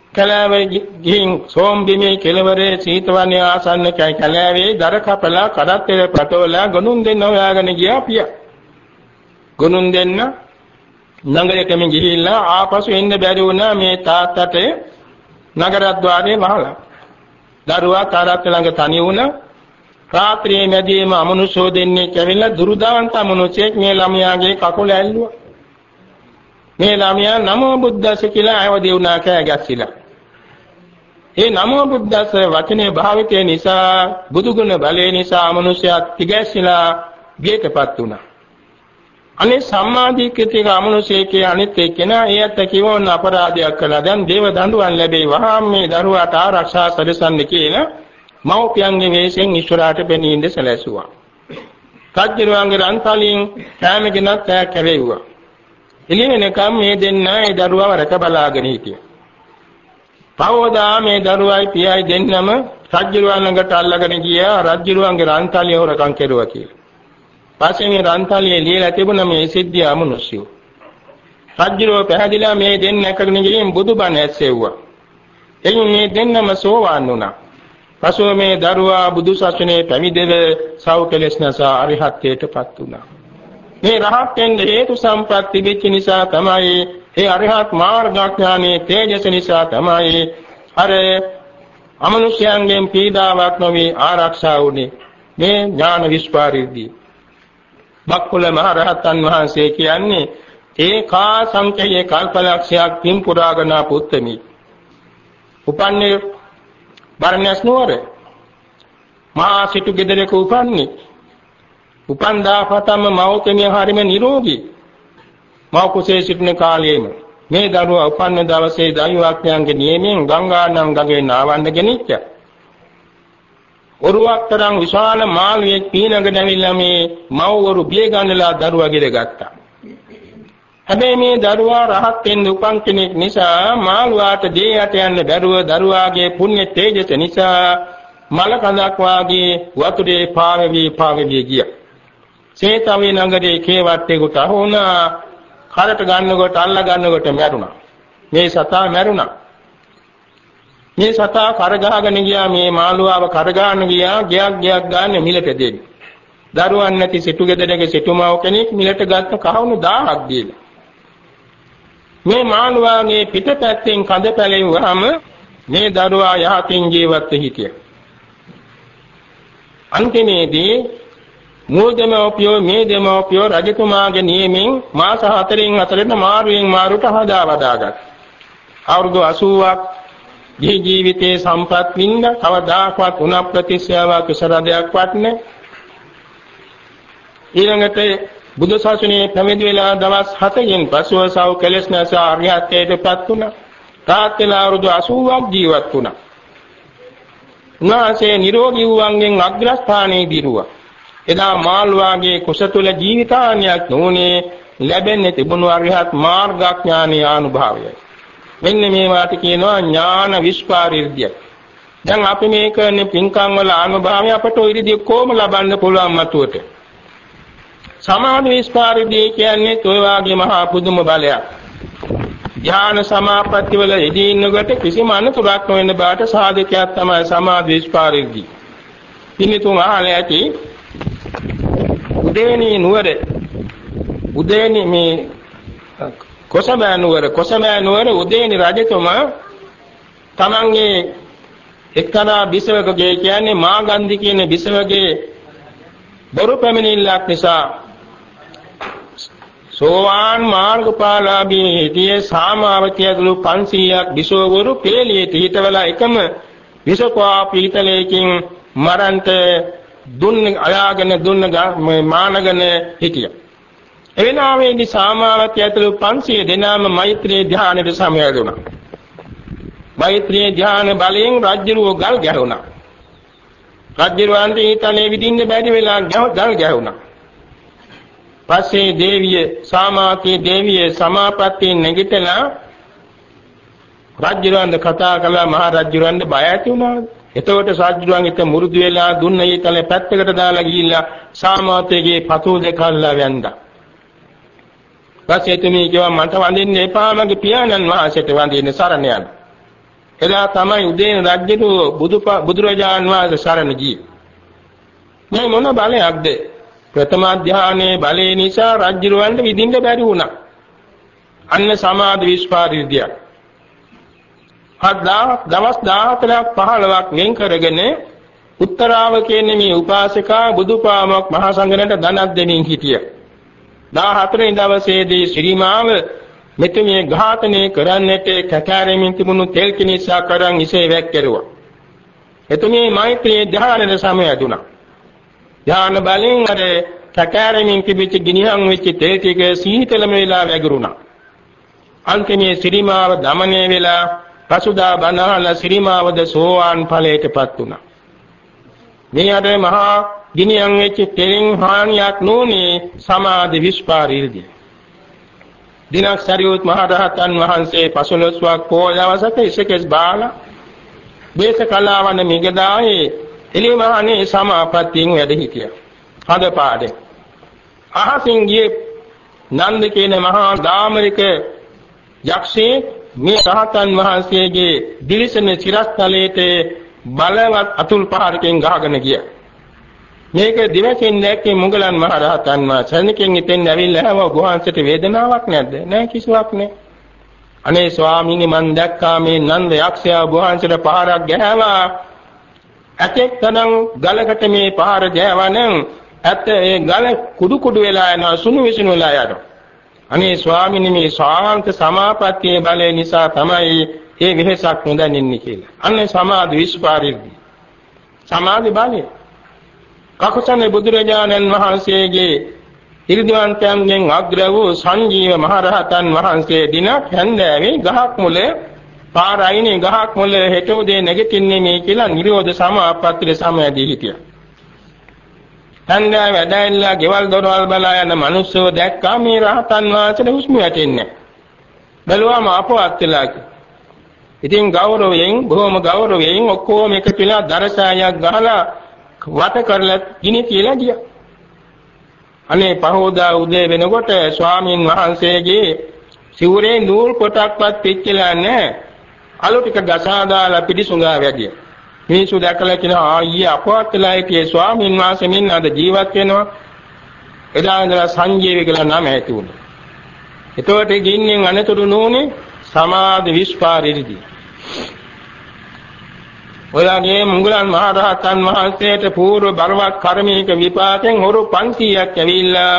කලාවේ ගිහින් සෝම්බිමේ කෙළවරේ සීතවන්නේ ආසන්න කැලෑවේ දර කපලා කඩත්තේ පටවලා ගොනුන් දෙන්න හොයාගෙන ගියා පියා. ගොනුන් දෙන්න නගරයටම ගිහිල්ලා ආපසු එන්න බැරි වුණා මේ තාත්තට නගරද්වාරේ වහලා. දරුවා තාරත් ළඟ තනි වුණා. රාත්‍රියේ මැදියේම අමනුෂ්‍යෝ දෙන්නේ කැවිලා දුරුදාන්ත අමනුෂ්‍යෙක් මේ ළමයාගේ කකුල ඇල්ලුවා. මේ ළමයා නමෝ බුද්දස්ස කියලා ආවදී වුණා කෑ ගැස්සිලා. ඒ නමෝ බුද්දස්ස වචනේ භාවිතය නිසා බුදුගුණ බලය නිසා අමනුෂ්‍යයා තිගැස්සිලා බියටපත් වුණා. අනේ සම්මාදිට්ඨික අමනුෂ්‍යයේ අනිත් එක්කෙනා එයත් කිවෝන අපරාධයක් කළා. දැන් දේව දඬුවම් ලැබෙයි. වහාම මේ දරුවාට ආරක්ෂා සැලසන්න කියලා මව්පියන්ගේ වෙස්ෙන් ඊශ්වරාට පෙනීඳ සැලැසුවා. කජ්ජරුවන්ගේ රන්තලින් කැම ගෙනත් ඈ කැවෙව්වා. එළිවෙනකම් මේ දෙන්න ඒ දරුවාව රැක බලාගෙන හිටියා. පවෝදා මේ දරුවයි පියයි දෙන්නම රජ්ජුරුවන් ළඟට අල්ලගෙන ගියා රජ්ජුරුවන්ගේ රන්තලිය හොරකම් කෙරුවා කියලා. පස්සේ මේ රන්තලියේ ලියලා තිබුණ මේ සිද්ධිය අමනුෂ්‍යෝ. රජ්ජුරුව පැහැදිලා මේ දෙන්න එකගෙන ගිහින් බුදුබණ ඇසෙව්වා. එයින් මේ දෙන්නම සෝවාන් වුණා. පසුව මේ දරුවා බුදු සසුනේ පැවිදෙව සෞඛලස් නැසා අරිහත්ත්වයටපත් වුණා. මේ රහත් වෙන්න හේතු සම්පත් තිබෙච්ච නිසා තමයි ඒ අරිහත් මාර්ගඥානයේ තේජස නිසා තමයි අර අමනුෂ්‍යයන්ගෙන් පීඩාවක් නොවි ආරක්ෂා වුනේ මේ ඥාන විස්පාරිද්දී. බක්කුල මහ රහතන් වහන්සේ කියන්නේ ඒකා සංඛ්‍යයේ කල්පලක්ෂයක් පින් පුරාගෙන පුත්තමි. උපන්නේ බරණැස් නුවර මහා සිටු ගෙදරක උපන්නේ. උපන්දා පතම මෞතමිය හරිම නිරෝගී. මව කුසේ සිටින කාලයේම මේ දරුවා උපන්න දවසේ දෛවඥයන්ගේ නියමයෙන් ගංගානම් ගඟේ නාවන්න ගෙනිච්ච. ඔරුවක්තරන් විශාල මාළුවෙක් පීනගෙන ඇවිල්ලා මේ මව්වරු බිය ගන්නලා දරුවා ගෙරගත්තා. හැබැයි මේ දරුවා රහත් වෙන්න උපන් කෙනෙක් නිසා මාළුවාට දේ යට යන්න බැරුව දරුවාගේ පුණ්‍ය තේජස නිසා මල කඳක් වාගේ වතුරේ පාවෙවි පාවෙවි ගියා. සේතවේ නගරේ කේවත්තේකට අහුණා කරට ගන්නකොට අල්ල ගන්නකොට මැරුණා. මේ සතා මැරුණා. මේ සතා කරගහගෙන ගියා මේ මාළුවාව කරගාන ගියා ගයක් ගයක් ගන්න මිලට දෙන්න. දරුවන් නැති සිටු ගෙදරක සිටුමව කෙනෙක් මිලට ගත්ත කහවණු දහයක් දීලා. මේ මාළුවාගේ පිටපැත්තෙන් කඳ පැලෙව්වහම මේ දරුවා යහතින් ජීවත් හිටියා. අන්තිමේදී මූල දෙමෝපියෝ මේ දෙමෝපියෝ රජතුමාගේ නියමෙන් මාස හතරෙන් හතරට මාරුවෙන් මාරුට හදා වදාගත්. අවුරුදු අසූවක් ජී ජීවිතේ සම්පත් වින්ද කවදාකවත් උණ ප්‍රතිශ්‍යාවක් සරදයක් වටනේ. ඊළඟට බුදු සසුනේ පැවිදි වෙලා දවස් හතකින් පසුව සව් කෙලස් නැස ආර්යත්වයටපත් වුණා. තාත්තලා අවුරුදු අසූවක් ජීවත් වුණා. උන්වහන්සේ නිරෝගී වූවන්ගෙන් අග්‍රස්ථානයේ දිරුවා. එදා මාළුවාගේ කුස තුල ජීවිතාන්‍යයක් නොනේ ලැබෙන්නේ තිබුණු අරිහත් මාර්ගඥානීය අනුභවයයි. මෙන්න මේවාට කියනවා ඥාන විස්පාරිර්ධ්‍ය. දැන් අපි මේ කරන පින්කම් වල අනුභවය අපට ඔය ඉරිදී කොහොම ලබන්න පුළුවන් මතුවට. සමාධි විස්පාරිර්ධ්‍ය කියන්නේ toy වාගේ මහා පුදුම බලයක්. ඥාන සමාපatti වල යෙදී ඉන්නකොට කිසිම අනතුරක් නොවන බාට සාධකයක් තමයි සමාධි විස්පාරිර්ධ්‍ය. පින්තුන් අහලා ඇති උදේනී නුවර උදේනී මේ කොසඹෑ නුවර කොසඹෑ නුවර උදේනී රජතුමා තමන්ගේ එක්තරා බිසවකගේ කියන්නේ මාගන්ධි කියන බිසවගේ බොරු පැමිණිල්ලක් නිසා සෝවාන් මාර්ගඵලාභී හිටියේ සාමාවතිය ඇතුළු පන්සීයක් බිසවවරු පෙළියේ හිටවලා එකම විසකවා පීතලයකින් මරන්ට දුන්න අයාගෙන දුන්න මානගෙන හිටියා. එවෙනාවේදී සාමාවතිය ඇතුළු පන්සිය දෙනාම මෛත්‍රී ධ්‍යානෙට සමවැදුණා. මෛත්‍රී ධ්‍යාන බලයෙන් රජ්ජුරුව ගල් ගැහුණා. රජ්ජුරුවන්ට ඊතලේ විදින්න බැරි වෙලා ගල් ගැහුණා. පස්සේ දේවිය සාමාවතිය දේවිය සමාපත්තියෙන් නැගිටලා රජ්ජුරුවන්ට කතා කළා. මහ රජ්ජුරුවන්ට බය ඇති වුණා. එතකොට රජ්ජුරුවන් හිත මුරුදු වෙලා දුන්න ඊතලේ පැත්තකට දාලා ගිහිල්ලා සාමාවතියගේ පතුල් දෙක අල්ලා වැන්දා. පස්සේ තුමී කිව්වා මට වඳින්න එපා මගේ පියාණන් වහන්සේට වඳින්න සරණ යන්න. එදා තමයි උදේන රජු බුදුරජාන් වහන්සේ සරණ ගියේ. මේ මොන බලයක්ද? ප්‍රථම ධානයේ බලය නිසා රජුරවන්ට විඳින්න බැරි වුණා. අන්න සමාධි විස්පාරිදිය. හදා දවස් දහහතරක් පහළොවක් වෙන් කරගෙන උත්තරාව කියන්නේ මේ උපාසිකා බුදුපාමොක් මහා සංඝරත්නයට දනක් දෙමින් හිටිය. දහහතර වෙනි දවසේදී ශ්‍රීමාව මෙතුමිය ඝාතනය කරන්නට කැකෑරෙමින් තිබුණු තෙල් කිනිසා කරන් ඉසේ වැක්කරුවා. එතුමිය මෛත්‍රී ධානයේ සමය දුණා. ධාන බලෙන් අර කැකෑරෙමින් තිබිච්ච ගිනිහන් වෙච්ච තෙල් ටික සීතලම වෙලා වැගිරුණා. අන්තිමේ ශ්‍රීමාව දමනය වෙලා පසුදා බණහල ශ්‍රීමාවද සෝවාන් ඵලයටපත් වුණා. මේ අර මහා ගිනියන් වෙච්ච තෙලින් හානියක් නොනේ සමාධි විස්පාරීර්ධිය. දිනක් සරියුත් මහ රහතන් වහන්සේ පසළොස්වක් පොය දවසක ඉසකෙස් බාලා දේශ කලාවන මිගදායේ එළිමහනේ සමාපත්තියෙන් වැඩ හිටියා. හද පාඩේ. අහසින් ගියේ නන්ද කියන මහා දාමරික යක්ෂේ මේ රහතන් වහන්සේගේ දිලිසෙන සිරස්තලයට බලවත් අතුල් පහරකින් ගහගෙන ගියා. මේක දිවසින් දැක්කේ මුගලන් මහ රහතන් වහන්සේ. සෙනකින් ඉතින් ඇවිල්ලා ආව ගෝහන්සට වේදනාවක් නැද්ද? නැහැ කිසිවක් නැහැ. අනේ ස්වාමීනි මන් දැක්කා මේ නන්ද යක්ෂයා ගෝහන්සට පහරක් ගැහුවා. ඇතෙක් තනං ගලකට මේ පහර ගෑවනම් ඇත ඒ ගල කුඩු කුඩු වෙලා යනවා සුණු විසුණු වෙලා යනවා. අනේ ස්වාමීනි මේ ශාන්ත සමාපත්තියේ බලය නිසා තමයි මේ වෙහසක් නොදැනෙන්නේ කියලා. අනේ සමාධි විස්පාරිද්දී. සමාධි බලය. කකුසනේ බුදුරජාණන් වහන්සේගේ ඉරිදිවන්තයන්ගෙන් අග්‍ර වූ සංජීව මහරහතන් වහන්සේ දිනක් හැන්දෑවේ ගහක් මුලේ පාරයිනේ ගහක් මුල හෙට උදේ නැගිටින්නේ මේ කියලා නිරෝධ සමාපත්තියේ සමයදී හිටියා. හන්දෑ වැඩැල්ලා ගෙවල් දොරවල් බලා යන මිනිස්සු දැක්කා මේ රහතන් වහන්සේට හුස්ම වැටෙන්නේ. බැලුවාම අපවත් වෙලා. ඉතින් ගෞරවයෙන් බොහොම ගෞරවයෙන් ඔක්කොම එකතුලා දරසායක් ගහලා වට කරලා ගිනි කියලා ගියා. අනේ පහෝදා උදේ වෙනකොට ස්වාමීන් වහන්සේගේ සිවුරේ නූල් කොටක්වත් පිච්චිලා නැහැ. අලු ටික ගසා දාලා පිටිසුඟා වැඩිය. මිනිස්සු දැකලා කියනවා ආයේ අපවත් වෙලා හිටියේ ස්වාමීන් වහන්සේ මෙන්න අද ජීවත් වෙනවා. එදා ඉඳලා සංජීවී කියලා නම ඇති වුණා. එතකොට ගින්නෙන් අනතුරු නොනේ සමාධි විස්පාරිදී. ඔයගේ මුගලන් මහ රහතන් වහන්සේට పూర్ව බලවත් කර්මයක විපාකෙන් හොරු පන්සීයක් ඇවිල්ලා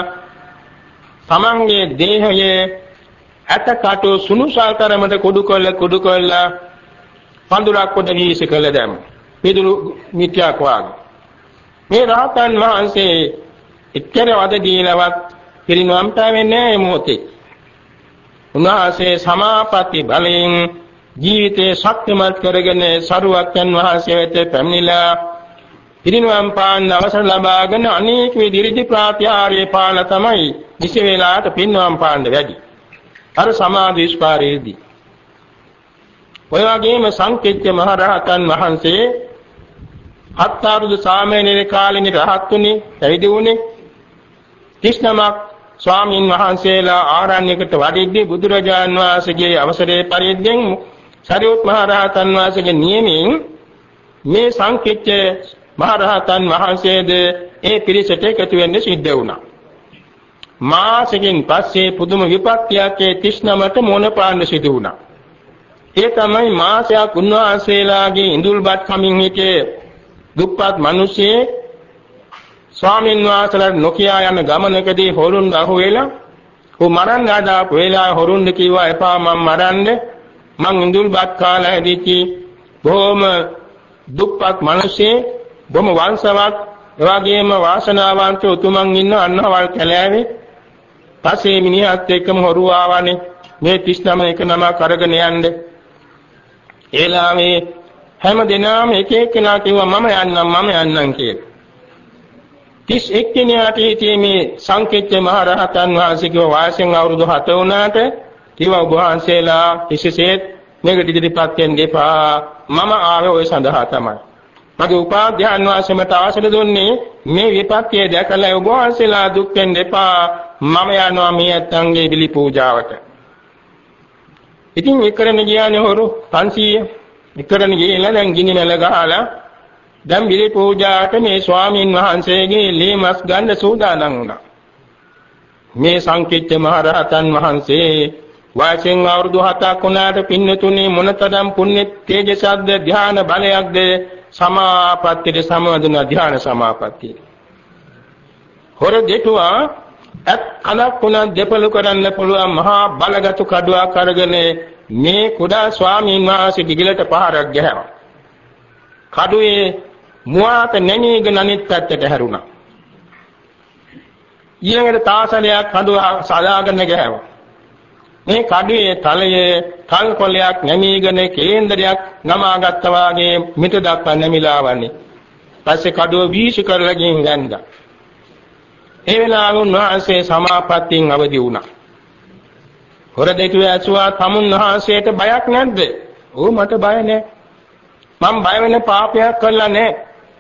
තමන්ගේ දේහයේ අතකට සුනුසල් කරමට කුඩු කොල්ල කුඩු කොල්ල පඳුරක් කොට වීසි කළ දැම්ම. පිදුරු මිත්‍යාක් වාගේ. මේ රහතන් වහන්සේ එච්චර වද දීලවත් පිරිනවම් පාවෙන්නේ නැහැ මොහොතේ. උන්වහන්සේ සමාපatti බලයෙන් ජීවිතේ ශක්තිමත් කරගෙන සරුවක්යන් වහන්සේ වෙත පැමිණිලා පිරිනවම් පාන්න අවසර ලබාගෙන අනේක විදිහට ප්‍රාත්‍යාරයේ පාල තමයි විශ වේලාවට පිරිනවම් පාන්න වැඩි. අර සමාධි ස්පාරේදී ඔය වගේම සංකේච්ඡ මහ රහතන් වහන්සේ හත් අවුරුදු සාමණේර කාලෙනි රහත්ුනේ පැවිදි වුණේ. කිෂ්ණමක් ස්වාමීන් වහන්සේලා ආරණ්‍යයකට වඩිද්දී බුදුරජාන් වහන්සේගේ අවසරයේ පරිද්දෙන් සරියුත් මහ රහතන් වහන්සේගේ නියමයෙන් මේ සංකේච්ඡ මහ රහතන් වහන්සේද ඒ පිරිසට එකතු වෙන්න සිද්ධ වුණා. මාසෙකින් පස්සේ පුදුම විපත්තියක් ඒ කිෂ්ණමට මොන පාන්න සිදු වුණා. ඒ තමයි මාසයක් උන්වහන්සේලාගේ ඉඳුල්පත් කමින් හිටියේ දුප්පත් මිනිස්සේ ස්වාමීන් වහන්සේලා නොකියා යන ගමනකදී හොරුන් අහුවෙලා ਉਹ මරන්න ආදාපු වෙලාව හොරුන් කිව්වා එපා මම මරන්න මං ඉඳුල්පත් කාලා හැදිච්චි බොහොම දුප්පත් මිනිස්සේ බොහොම වංශවත් එවාගේම වාසනාවන්ත උතුමන් ඉන්න අන්නවල් කැලෑවේ පස්සේ මිනිහත් එක්කම හොරු ආවනේ මේ තිස්නම එක නම කරගෙන යන්නේ ඒලාවේ හැම දිනම එක එක්කෙනා කිව්වා මම යන්නම් මම යන්නම් කියලා. තිස් එක් කෙනාට මේ සංකේච්ඡ මහ රහතන් වහන්සේගේ වයසෙන් අවුරුදු හත වුණාට කිව්වා ඔබ වහන්සේලා කිසිසේත් මේක ඉදිරිපත් වෙන්න එපා මම ආවේ ඔය සඳහා තමයි. මගේ උපාධ්‍යාන වාසයට අවසර දුන්නේ මේ විපත්තිය දැකලා ඔබ වහන්සේලා දුක් වෙන්න එපා මම යනවා මේ ඇත්තන්ගේ බිලි පූජාවට. ඉතින් ඒ කරන්න ගියානේ හොරු පන්සීය ඉක්කරණ ගිහිල්ලා දැන් ගිනි මැල ගහලා දැන් බිලි පූජාට මේ ස්වාමින් වහන්සේගේ ලේ මස් ගන්න සූදානම් වුණා. මේ සංකීර්ත මහ රහතන් වහන්සේ වයසෙන් අවුරුදු හතක් වුණාට පින්නතුනේ මොනතරම් පුණ්‍ය තේජසක්ද ධ්‍යාන බලයක්ද සමාපත්තියේ සමවදුන ධ්‍යාන සමාපත්තිය. හොර දෙටුවා එක් කලක් වුණා දෙපළු කරන්න පුළුවන් මහා බලගත් කඩුවක් අරගෙන මේ කුඩා ස්වාමීන් වහන්සේ දිගලට පහරක් ගැහුවා. කඩුවේ මුවාත නැණීගෙන අනිත් පැත්තට හැරුණා. ඊළඟට තාසලයක් කඩුව සාදාගෙන ගැහුවා. මේ කඩුවේ තලයේ කල් කොළයක් නැමීගෙන කේන්දරයක් නමාගත්තා වාගේ මිට දක්වා නැමිලා වන්නේ. පස්සේ කඩුව වීසි කරලා ගින් ගන්නවා. ඒ වෙලාව උන්වහන්සේ සමාපත්තියෙන් අවදි වුණා. හොර දෙටුව ඇසුවා තමුන් වහන්සේට බයක් නැද්ද? "ඕ මට බය නැහැ. මම බය වෙන පාපයක් කළා නැහැ."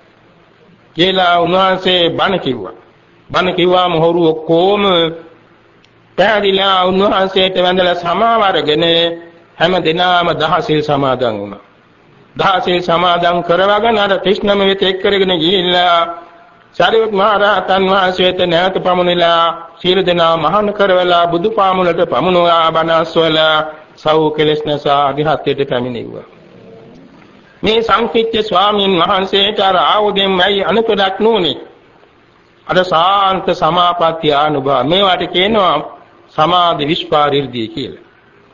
කියලා උන්වහන්සේ බණ කිව්වා. බණ කිව්වාම හොරු ඔක්කොම පැහැදිලා උන්වහන්සේට වැඳලා සමාව අරගෙන හැම දිනම දහසිල් සමාදන් වුණා. දහසිල් සමාදන් කරවගෙන අර ත්‍රිස්නම වෙත එක් කරගෙන ගිහිල්ලා සාරිපුත් මහ රහතන් වහන්සේට නැවත පමුණිලා සීල දෙනා මහාන කරවලා බුදු පාමුලට පමුණුවා බණස්වලා සව් කෙලස් නැසා අධිහත්යට පැමිණෙව්වා. මේ සංකීර්ත ස්වාමීන් වහන්සේට අර ආයුධෙන්මයි අනුතරක් නොනේ. අර සාන්ත සමාපත්තිය අනුභව මේවට කියනවා සමාධි විස්පාරිර්දී කියලා.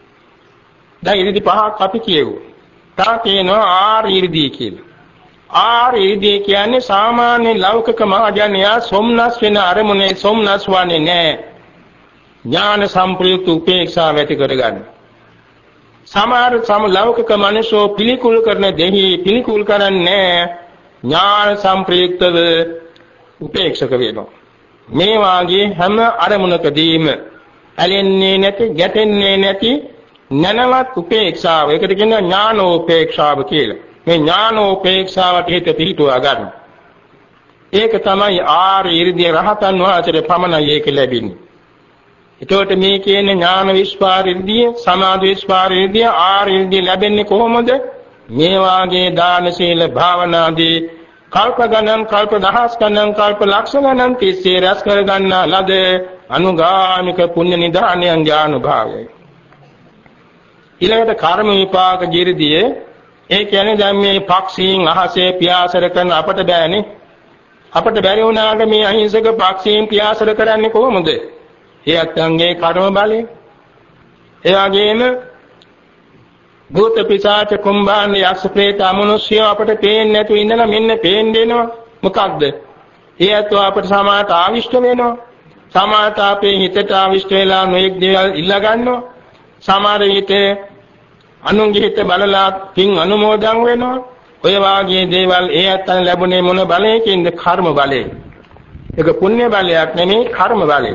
දැන් ඉරිදි පහක් අපි කියවුවා. තා කියනවා ආරිර්දී කියලා. ආරිර්දී කියන්නේ සාමාන්‍ය ලෞකික මහජනයා සොම්නස් වෙන අරමුණේ සොම්නස් වන්නේ නැහැ. ඥාන සම්ප්‍රයුක්ත උපේක්ෂාව ඇති කරගන්න. සමහර සම ලෞකික මිනිසෝ පිළිකුල් කරන දෙහි පිළිකුල් කරන්නේ ඥාන සම්ප්‍රයුක්තව උපේක්ෂක වෙනවා. මේ වාගේ හැම අරමුණකදීම ඇලෙන්නේ නැති ගැටෙන්නේ නැති නැනවත් උපේක්ෂාව. ඒකට කියනවා ඥානෝපේක්ෂාව කියලා. මේ ඥානෝපේක්ෂාවට හිත පිහිටුවා ගන්න. ඒක තමයි ආර්ය ඉර්ධිය රහතන් වහන්සේට පමණයි ඒක ලැබෙන්නේ. එතකොට මේ කියන්නේ ඥාන විස්පාරිර්ධිය, සමාධි විස්පාරිර්ධිය, ආර්ය ඉර්ධිය ලැබෙන්නේ කොහොමද? මේ වාගේ දාන සීල භාවනාදී කල්ප ගණන්, කල්ප දහස් ගණන්, කල්ප ලක්ෂ ගණන් තිස්සේ රැස් කර ගන්නා ලද අනුගාමික පුණ්‍ය නිදානයන්ගේ අනුභවය. ඊළඟට කර්ම විපාක ජීර්ධිය. ඒ කියන්නේ දැන් මේ පක්ෂීන් අහසේ පියාසර කරන අපට බෑනේ. අපට බැරි වුණාට මේ අහිංසක පක්ෂීන් පියාසර කරන්නේ කොහොමද? ඒ අත්ංගේ කර්ම බලය. ඒ වගේම භූත පිසාච කුම්භාන යක්ෂ ප්‍රේත අමනුෂ්‍ය අපට පේන්නේ නැතු ඉඳලා මෙන්න පේන්න දෙනවා. මොකක්ද? ඒ අතෝ අපට සමාත ආවිෂ්ඨ වෙනවා. සමාත අපේ හිතට ආවිෂ්ඨ වෙලා නොඑක් දේවල් ඉල්ලා ගන්නවා. සමහර විට අනුන්ගේ හිත බලලා පින් අනුමෝදන් වෙනවා. ඔය වාගේ දේවල් ඒ අතන ලැබුණේ මොන බලයකින්ද? කර්ම බලයෙන්. ඒක පුණ්‍ය බලයක් නෙමෙයි කර්ම බලය.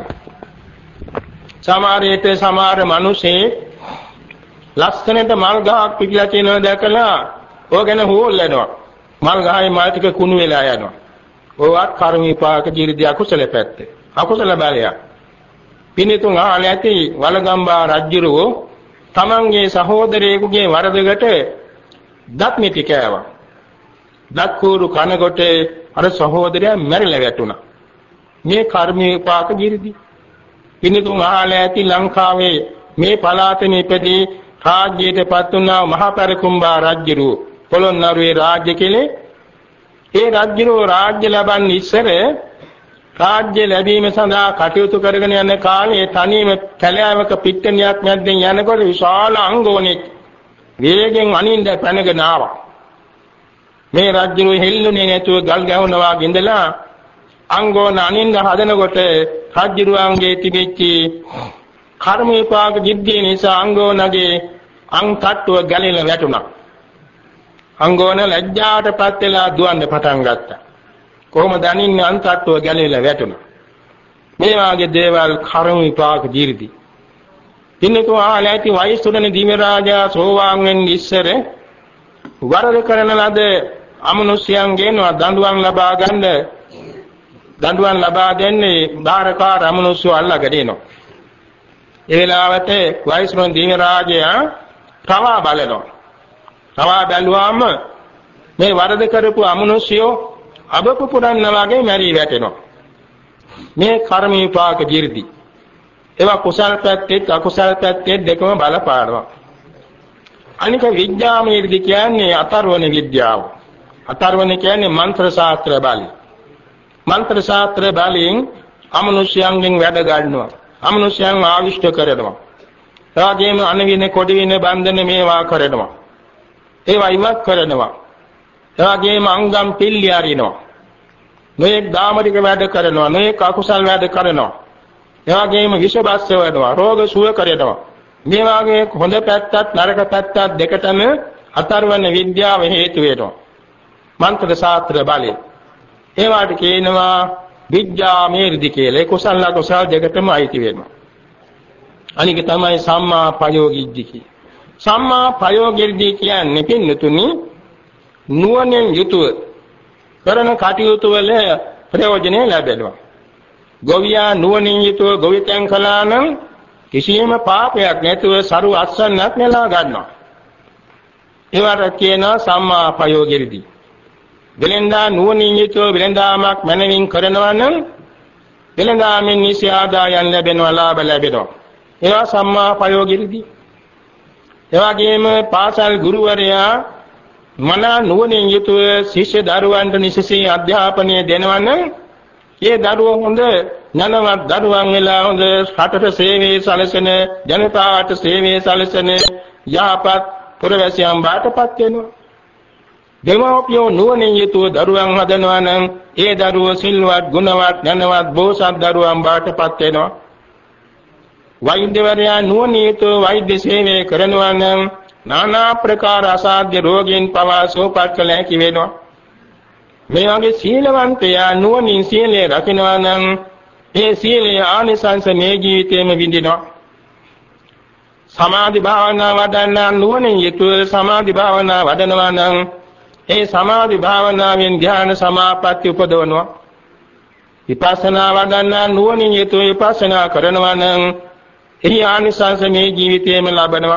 සමහර විට සමහර මිනිස්සේ ලස්සනට මල් ගහක් පිටලා තියෙනවා දැකලා ඕගෙන හොල්ලනවා. මල් ගහේ මල් ටික කුණු වෙලා යනවා. ඕවත් කර්ම විපාක ජීවිතය අකුසල පැත්ත. අකුසල බලයක්. පිනිතුන් ආල ඇති වලගම්බා රජුරෝ තමන්ගේ සහෝදරයෙකුගේ වරදකට දත් මිටි කෑවා. දත් කූරු කනකොට අර සහෝදරයා මැරිලා වැටුණා. මේ කර්ම විපාක ජීවිතය. පිනිතුන් ආල ඇති ලංකාවේ මේ පළාතේ ඉපදී රාජ්‍යයටපත් වුණා මහා පෙරකුම්බා රජුරෝ පොළොන්නරුවේ රාජ්‍ය කෙලේ. ඒ රජුරෝ රාජ්‍ය ලබන්නේ ඉස්සර රාජ්‍ය ලැබීම සඳහා කටයුතු කරගෙන යන කාලේ තනියම කැලෑවක පිට්ටනියක් මැද්දෙන් යනකොට විශාල අංගෝණෙක් වේගෙන් අනින්ද පැනගෙන ආවා. මේ රජුරෝ හෙල්ලුනේ නැතුව ගල් ගැහුණා වගින්දලා අංගෝණ අනින්ද හදනකොට රජුරුවන්ගේ තිබෙච්ච කර්ම විපාක ජීද්ධිය නිසා අංගෝණගේ අං තට්ටුව ගැලෙලා වැටුණා. අංගෝණ ලැජ්ජාටපත් වෙලා දුවන්න පටන් ගත්තා. කොහොමද අනින්නේ අං තට්ටුව ගැලෙලා වැටුණා. මේ වාගේ දේවල් කර්ම විපාක ජීර්ධි. ඉන්නකෝ ආලයිති වෛශ්‍රණ දිව රාජා සෝවාන් වෙන්නේ ඉස්සර වරද කරන ලද අමනුෂ්‍යයන්ගෙන් දඬුවම් ලබා ගන්න දඬුවම් ලබා දෙන්නේ බාරකාර අමනුෂ්‍යව අල්ලගෙන එනවා. ඒ වෙලාවට වෛශ්‍රණ දිව රාජයා තවා බලනවා. තවා බැලුවාම මේ වරද කරපු අමනුෂ්‍යෝ අබපු පුරන්න වගේ මැරී වැටෙනවා. මේ කර්ම විපාක දිර්දි. ඒවා කුසල පැත්තෙත් අකුසල පැත්තෙත් දෙකම බලපානවා. අනික විද්‍යාමීර්ධි කියන්නේ අතරවන විද්‍යාව. අතරවන කියන්නේ මන්ත්‍ර ශාස්ත්‍ර බලය. මන්ත්‍ර ශාස්ත්‍ර බලයෙන් අමනුෂ්‍යයන්ගෙන් වැඩ ගන්නවා. අමනුෂ්‍යයන් ආවිෂ්ඨ කරනවා. එවාගෙම අනවින කොඩි වින බන්ධන මේවා කරනවා. ඒවා ඉවත් කරනවා. එවාගෙම අංගම් පිල්ලි අරිනවා. නොයෙක් දාමරික වැඩ කරනවා. නොයෙක් අකුසල් වැඩ කරනවා. එවාගෙම විෂබස්ස වෙනවා. රෝග සුව කරනවා. මේ වාගේ හොඳ පැත්තත් නරක පැත්තත් දෙකටම අතරවන විද්‍යාව හේතු වෙනවා. මන්ත්‍ර ශාස්ත්‍ර බලය. ඒවට කියනවා විද්‍යාමීර්ධි කියලා. කුසල අකුසල දෙකටම අයිති වෙනවා. අනික තමයි සම්මා ප්‍රයෝගිද්දි කිය. සම්මා ප්‍රයෝගිද්දි කියන්නේ පින්නතුනි නුවණින් යුතුව කරන කටයුතු වල ප්‍රයෝජනෙ ලැබෙනවා. ගොවියා නුවණින් යුතුව ගොවිතැන් කළා නම් කිසියම් පාපයක් නැතුව සරු අස්සන්නක් නෙලා ගන්නවා. ඒවට කියනවා සම්මා ප්‍රයෝගිද්දි. වෙලෙන්දා නුවණින් යුතුව වෙලෙන්දාමක් මනමින් කරනවා නම් වෙලෙන්දාමින් නිසි ආදායම් ලැබෙනවා, ලාභ ලැබෙනවා. ඒවා සම්මා ප්‍රයෝගිද්දි. එවාගෙම පාසල් ගුරුවරයා මන නුවණින් යුතුව ශිෂ්‍ය දරුවන්ට නිසිසේ අධ්‍යාපනය දෙනවා නම් ඒ දරුවෝ හොඳ ඥානවත් දරුවන් වෙලා හොඳ රටට සේවයේ සැලසෙන ජනතාවට සේවයේ සැලසෙන යහපත් පුරවැසියන් බාටපත් වෙනවා. දෙමව්පියෝ නුවණින් යුතුව දරුවන් හදනවා නම් ඒ දරුවෝ සිල්වත්, ගුණවත්, ඥානවත් බෝසත් දරුවන් බාටපත් වෙනවා. වෛද්‍යවරයා නුවණින් යුතුව වෛද්‍ය සේවය කරනවා නම් নানা ප්‍රකාර අසාධ්‍ය රෝගීන් පවා සුවපත් කළ හැකි වෙනවා. මේ වගේ සීලවන්තයා නුවණින් සීලය රකිනවා නම් ඒ සීලයේ ආනිසංස මේ ජීවිතේම විඳිනවා. සමාධි භාවනා වඩන්න නුවණින් යුතුව සමාධි භාවනා වඩනවා නම් ඒ සමාධි භාවනාවෙන් ධ්‍යාන සමාපatti උපදවනවා. විපස්සනා වඩන්න නුවණින් යුතුව විපස්සනා කරනවා නම් එහි ආනිසංස මේ ජීවිතේම ලබනවා.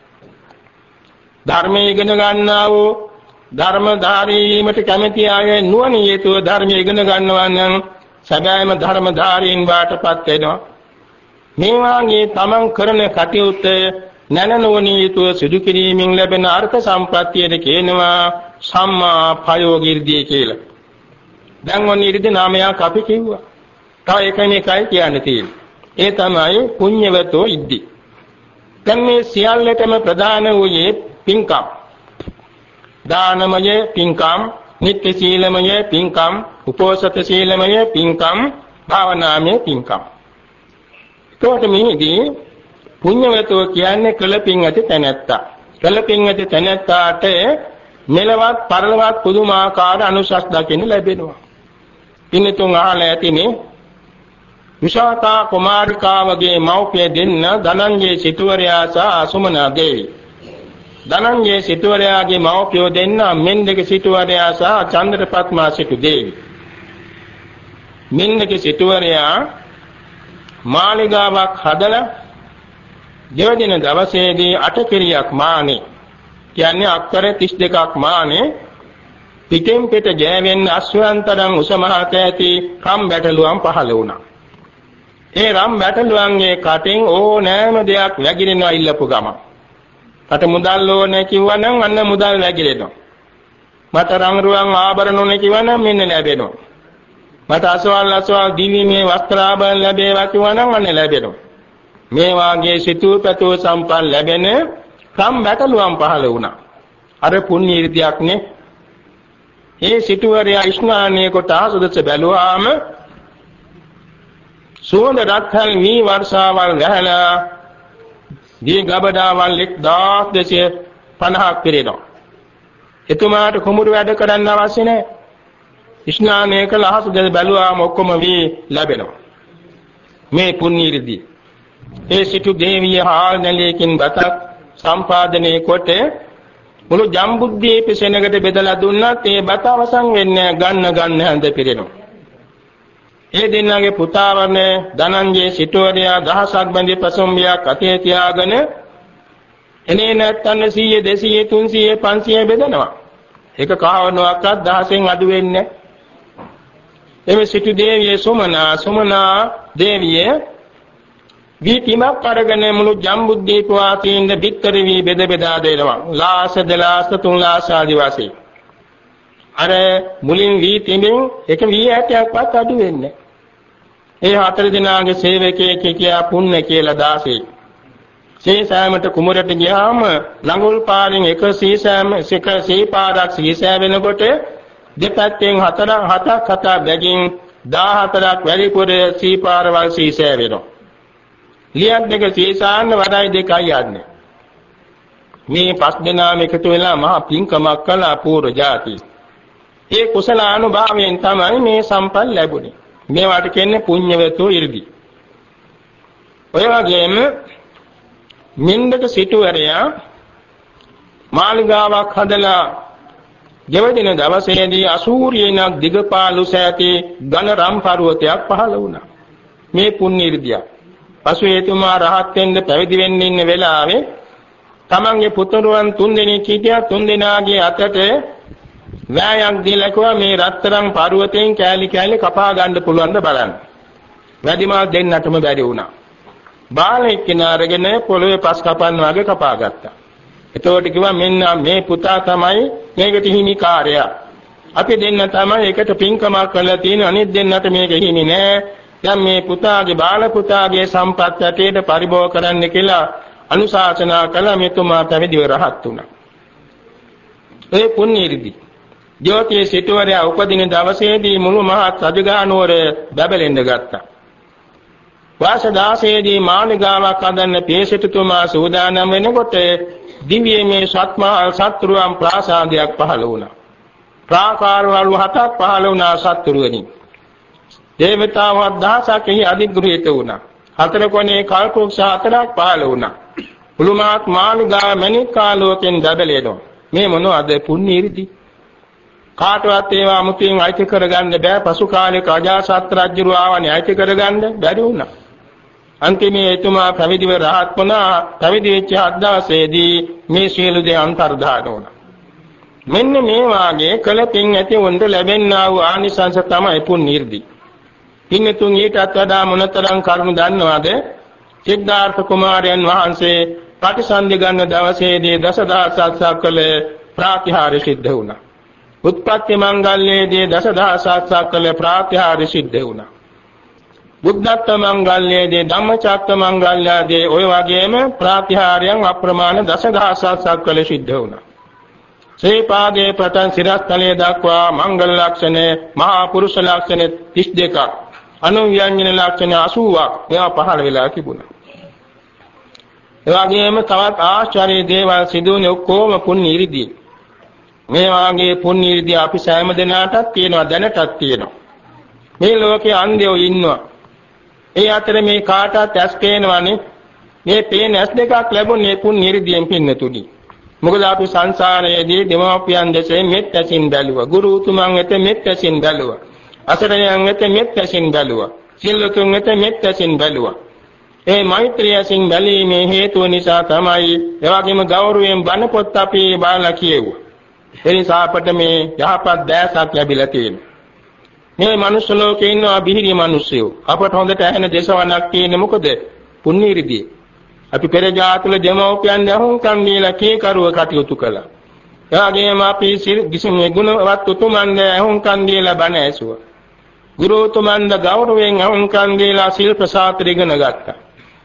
ධර්මයේ ඉගෙන ගන්නා වූ ධර්මධාරී වීමට කැමැති අය නුවණින් යුතුව ධර්මයේ ඉගෙන ගන්නවා නම් සැබෑම ධර්මධාරීන් වාටපත් වෙනවා. මේ වාගේ තමන් කරන කටයුත්ත නැනනුවණින් යුතුව සිදු කිරීමෙන් ලැබෙන අර්ථ සම්ප්‍රාප්තියද කියනවා සම්මා ප්‍රයෝගිර්ධිය කියලා. දැන් ඔන්න ඉරිදි නාමයක් අපි කිව්වා. තව එක මේකයි කියන්න තියෙන්නේ. ඒ තමයි පුඤ්ඤවතෝ ඉද්දි. දැන් මේ සියල්ලටම ප්‍රධාන වූයේ පින්කම්. දානමය පින්කම්, නිත්‍ය සීලමය පින්කම්, උපෝසත සීලමය පින්කම්, භාවනාමය පින්කම්. ඒකට මේදී පුඤ්ඤවතෝ කියන්නේ කළ පින් ඇති තැනැත්තා. කළ පින් ඇති තැනැත්තාට මෙලවත් පරලොවත් පුදුමාකාර අනුසස් දකින්න ලැබෙනවා. පින්තුන් අහලා ඇතිනේ විශාඛා කුමාරිකාවගේ මව්පිය දෙන්න ධනංජය සිටුවරයා සහ අසුමනා දේවි. ධනංජය සිටුවරයාගේ මව්පියෝ දෙන්න මෙන්දක සිටුවරයා සහ චන්ද්‍රපත්මා සිටු දේවි. මෙන්දක සිටුවරයා මාලිගාවක් හදලා දෙවදින දවසේදී අටකිරියක් මානේ කියන්නේ අක්කර තිස් දෙකක් මානේ පිටෙන් පිට ජයවෙන්න අශ්වයන්තරන් උසමහත ඇති රම් බැටළුවන් පහළ වුණා. ඒ රම් බැටළුවන්ගේ කටින් ඕනෑම දෙයක් වැగిරෙනවා ඉල්ලපු ගම. කට මුදල් ඕනේ කිව්වනම් අන්න මුදල් වැగిරෙනවා. මට රංගරුවන් ආභරණ ඕනේ කිව්වනම් මෙන්න ලැබෙනවා. මට අසවල් අසවල් දිවිමේ වස්ත්‍රාභරණ ලැබේවා කිව්වනම් අන්න ලැබෙනවා. මේ වාගේ සිතූ පැතූ සම්පන්න ලැබෙන රම් බැටළුවන් පහළ වුණා. අර පුණ්‍ය ඉර්ධියක් නේ. ඒ සිටුවරයා ස්නානයේ කොට ආසුදස බැලුවාම සුවඳ රත්හල් වී වර්ෂාවල් වැහලා දී ගබඩාවල් එක්දාස් දෙසිය පනහක් පිරෙනවා. එතුමාට කුඹුරු වැඩ කරන්න අවශ්‍ය නැහැ. ස්නානය කළ ආසුදස බැලුවාම ඔක්කොම වී ලැබෙනවා. මේ පුණ්‍ය ඉර්ධිය. ඒ සිටු දේවිය හාල් නැලයකින් බතක් සම්පාදනය කොට මුළු ජම්බුද්දීප සෙනඟට බෙදලා දුන්නත් ඒ බත අවසන් වෙන්නේ ගන්න ගන්න හැඳ පිරෙනවා. ඒ දෙන්නගේ පුතා වන ධනංජය සිටුවරයා දහසක් බැඳි පසොම්බියක් අතේ තියාගෙන එනේ නැත්තන් සීය දෙසීය තුන්සීය පන්සීය බෙදනවා. එක කාවණුවක්වත් දහසෙන් අඩු වෙන්නේ නැහැ. එමෙ සිටු දේවිය සුමනා සුමනා දේවිය වීතිමක් අරගෙන මුළු ජම්බුද්දීප වාසීන්ද බිත්තර වී බෙද බෙදා දෙනවා. ලාස දලාස තුන් ලාස ආදි වශයෙන්. අර මුලින් වීතිමින් එක වී ඇටයක්වත් අඩු වෙන්නේ. ඒ හතර දිනාගේ සේවකයෙක් කියා පුන්න කියලා දාසේ. සීසෑමට කුමරට ගියාම ලඟුල් පාරින් එක සීසෑම එක සීපාරක් සීසෑ වෙනකොට දෙපැත්තෙන් හතර හතක් හත බැගින් දහහතරක් වැඩිපුර සීපාරවල් සීසෑ වෙනවා. ලියක් දෙක සීසාන්න වඩායි දෙකයි යන්නේ. මේ පස් දෙනාම එකතු වෙලා මහා පින්කමක් කළ අපූර්ව જાති. ඒ කුසල අනුභවයෙන් තමයි මේ සම්පල් ලැබුණේ. මේවට කියන්නේ පුණ්‍යවතු 이르දි. ඔය වගේම මින්දක සිටුවරයා මාලිගාවක් හදලා ගෙවදින දවසේදී අසූරියනක් දිගපාලු සෑති ඝන රම් පර්වතයක් පහළ වුණා. මේ පුණ්‍ය 이르දියා. පසු එතුමා රහත් වෙන්න පැවිදි වෙන්න ඉන්න වෙලාවේ තමන්ගේ පුතුරුවන් තුන්දෙනෙක් හිටියා. තුන්දෙනාගේ අතට වෑයක් දීලා කිව්වා මේ රත්තරන් පර්වතයෙන් කෑලි කෑලි කපා ගන්න පුළුවන් ද බලන්න. වැඩිමල් දෙන්නටම බැරි වුණා. බාලෙක් කිනාරගෙන පොළවේ පස් කපන්න වගේ කපා ගත්තා. එතකොට කිව්වා මෙන්න මේ පුතා තමයි මේකට හිමිකාරයා. අපි දෙන්න තමයි එකට පින්කමක් කරලා තියෙන අනිත් දෙන්නට මේක හිමි නෑ. දැන් මේ පුතාගේ බාල පුතාගේ සම්පත් ඇටේට පරිභෝග කරන්න කියලා අනුශාසනා කළා. මෙතුමා පැවිදිව රහත් වුණා. ඒ පුණ්‍ය ඉරිදි. ජෝතිය සිටුවරයා උපදින දවසේදී මුළු මහත් රජගහනුවර බැබලෙන්න ගත්තා. වාසදාසයේදී මාලිගාවක් හදන්න පියසිටුතුමා සූදානම් වෙනකොට දිව්‍යමය සත්මහල් සත්‍රුවන් ප්‍රාසාදයක් පහළ වුණා. ප්‍රාකාරවල හතක් පහළ වුණා සත්‍රුවනි. දේවතාවෝ දහසක් එහි අධිග්‍රහිත වුණා. හතර කොනේ කල්පවෘක්ෂ හතරක් පහළ වුණා. මුළුමහත් මාලිගාව මණික් කාලෝකෙන් බැබලෙනවා. මේ මොනවද පුණ්‍ය ඉරිදි? කාටවත් ඒවා මුතින් අයිති කරගන්න බෑ. පසු කාලේ අජාසත් රජුව ආවනේ අයිති කරගන්න බැරි වුණා. අන්තිමේ එතුමා පැවිදිව රහත් වුණා. පැවිදි වෙච්ච හත් දවසේදී මේ සියලු දේ අන්තර්ධාන වුණා. මෙන්න මේ වාගේ කලකින් ඇති වුන්ට ලැබෙනා වූ ආනිසංස තමයි පුණ්‍ය ඉරිදි. පින්තුන් ඊටත් වඩා මොනතරම් කරුණ දන්නවද? සිද්ධාර්ථ කුමාරයන් වහන්සේ ප්‍රතිසන්දි ගන්න දවසේදී දසදහසක් කළ ප්‍රාතිහාර්ය සිද්ධ වුණා. උත්පත්ති මංගල්‍යයේදී දසදහසක් කළ ප්‍රාතිහාර්ය සිද්ධ වුණා. බුද්ධත්ව මංගල්‍යයේදී ධම්මචක්ක මංගල්‍යයේදී ඔය වගේම ප්‍රාතිහාර්යයන් අප්‍රමාණ දසදහසක් කළ සිද්ධ වුණා. ශ්‍රී පාදයේ පටන් සිරස්තලයේ දක්වා මංගල ලක්ෂණ මහා පුරුෂ ලක්ෂණ තිස් දෙකක් අනුව්‍යංජන ලක්ෂණ අසූවක් මේවා පහළ වෙලා තිබුණා. ඒ වගේම තවත් ආශ්චර්ය දේවල් සිදුවුනේ ඔක්කොම පුණ්‍ය ඉරිදි. මේ වාගේ පුණ්‍ය ඉරිදි අපි සෑම දිනකටත් තියෙනවා දැනටත් තියෙනවා. මේ ලෝකේ අන්ධයෝ ඉන්නවා. ඒ අතර මේ කාටත් ඇස් පේනවනේ. මේ පේන ඇස් දෙකක් ලැබුණේ පුණ්‍ය ඉරිදියෙන් පින්නතුනි. මොකද අපි සංසාරයේදී දෙමාපියන් දෙසේ මෙත් ඇසින් බැලුවා. ගුරු උතුමන් වෙත මෙත් ඇසින් බැලුවා. අසරණයන් වෙත මෙත් ඇසින් බැලුවා. සිල්ලුතුන් වෙත මෙත් ඇසින් බැලුවා. ඒ මෛත්‍රිය ඇසින් බැලීමේ හේතුව නිසා තමයි එවැගේම ගෞරවයෙන් බණ පොත් අපි බාලා කියෙව්වා. ඒ නිසා අපට මේ යහපත් දැසක් ලැබිලා තියෙනවා. මේ මනුස්ස ලෝකේ ඉන්නවා බිහිරි මිනිස්සුયો. අපට හොඳට ඇහෙන දේශවණක් තියෙන්නේ මොකද? පුණ්‍ය ඉරිදී. අපි පෙර ජාතුල දෙමෝපියන් දහුම්කම් දීලා කීකරුව කටයුතු කළා. එවාගෙම අපි කිසිම ගුණවත් උතුමන් දහුම්කම් දීලා බණ ඇසුවා. ගුරු උතුමන් ගෞරවයෙන් දහුම්කම් දීලා ශිල්ප ශාස්ත්‍ර ඉගෙන ගත්තා.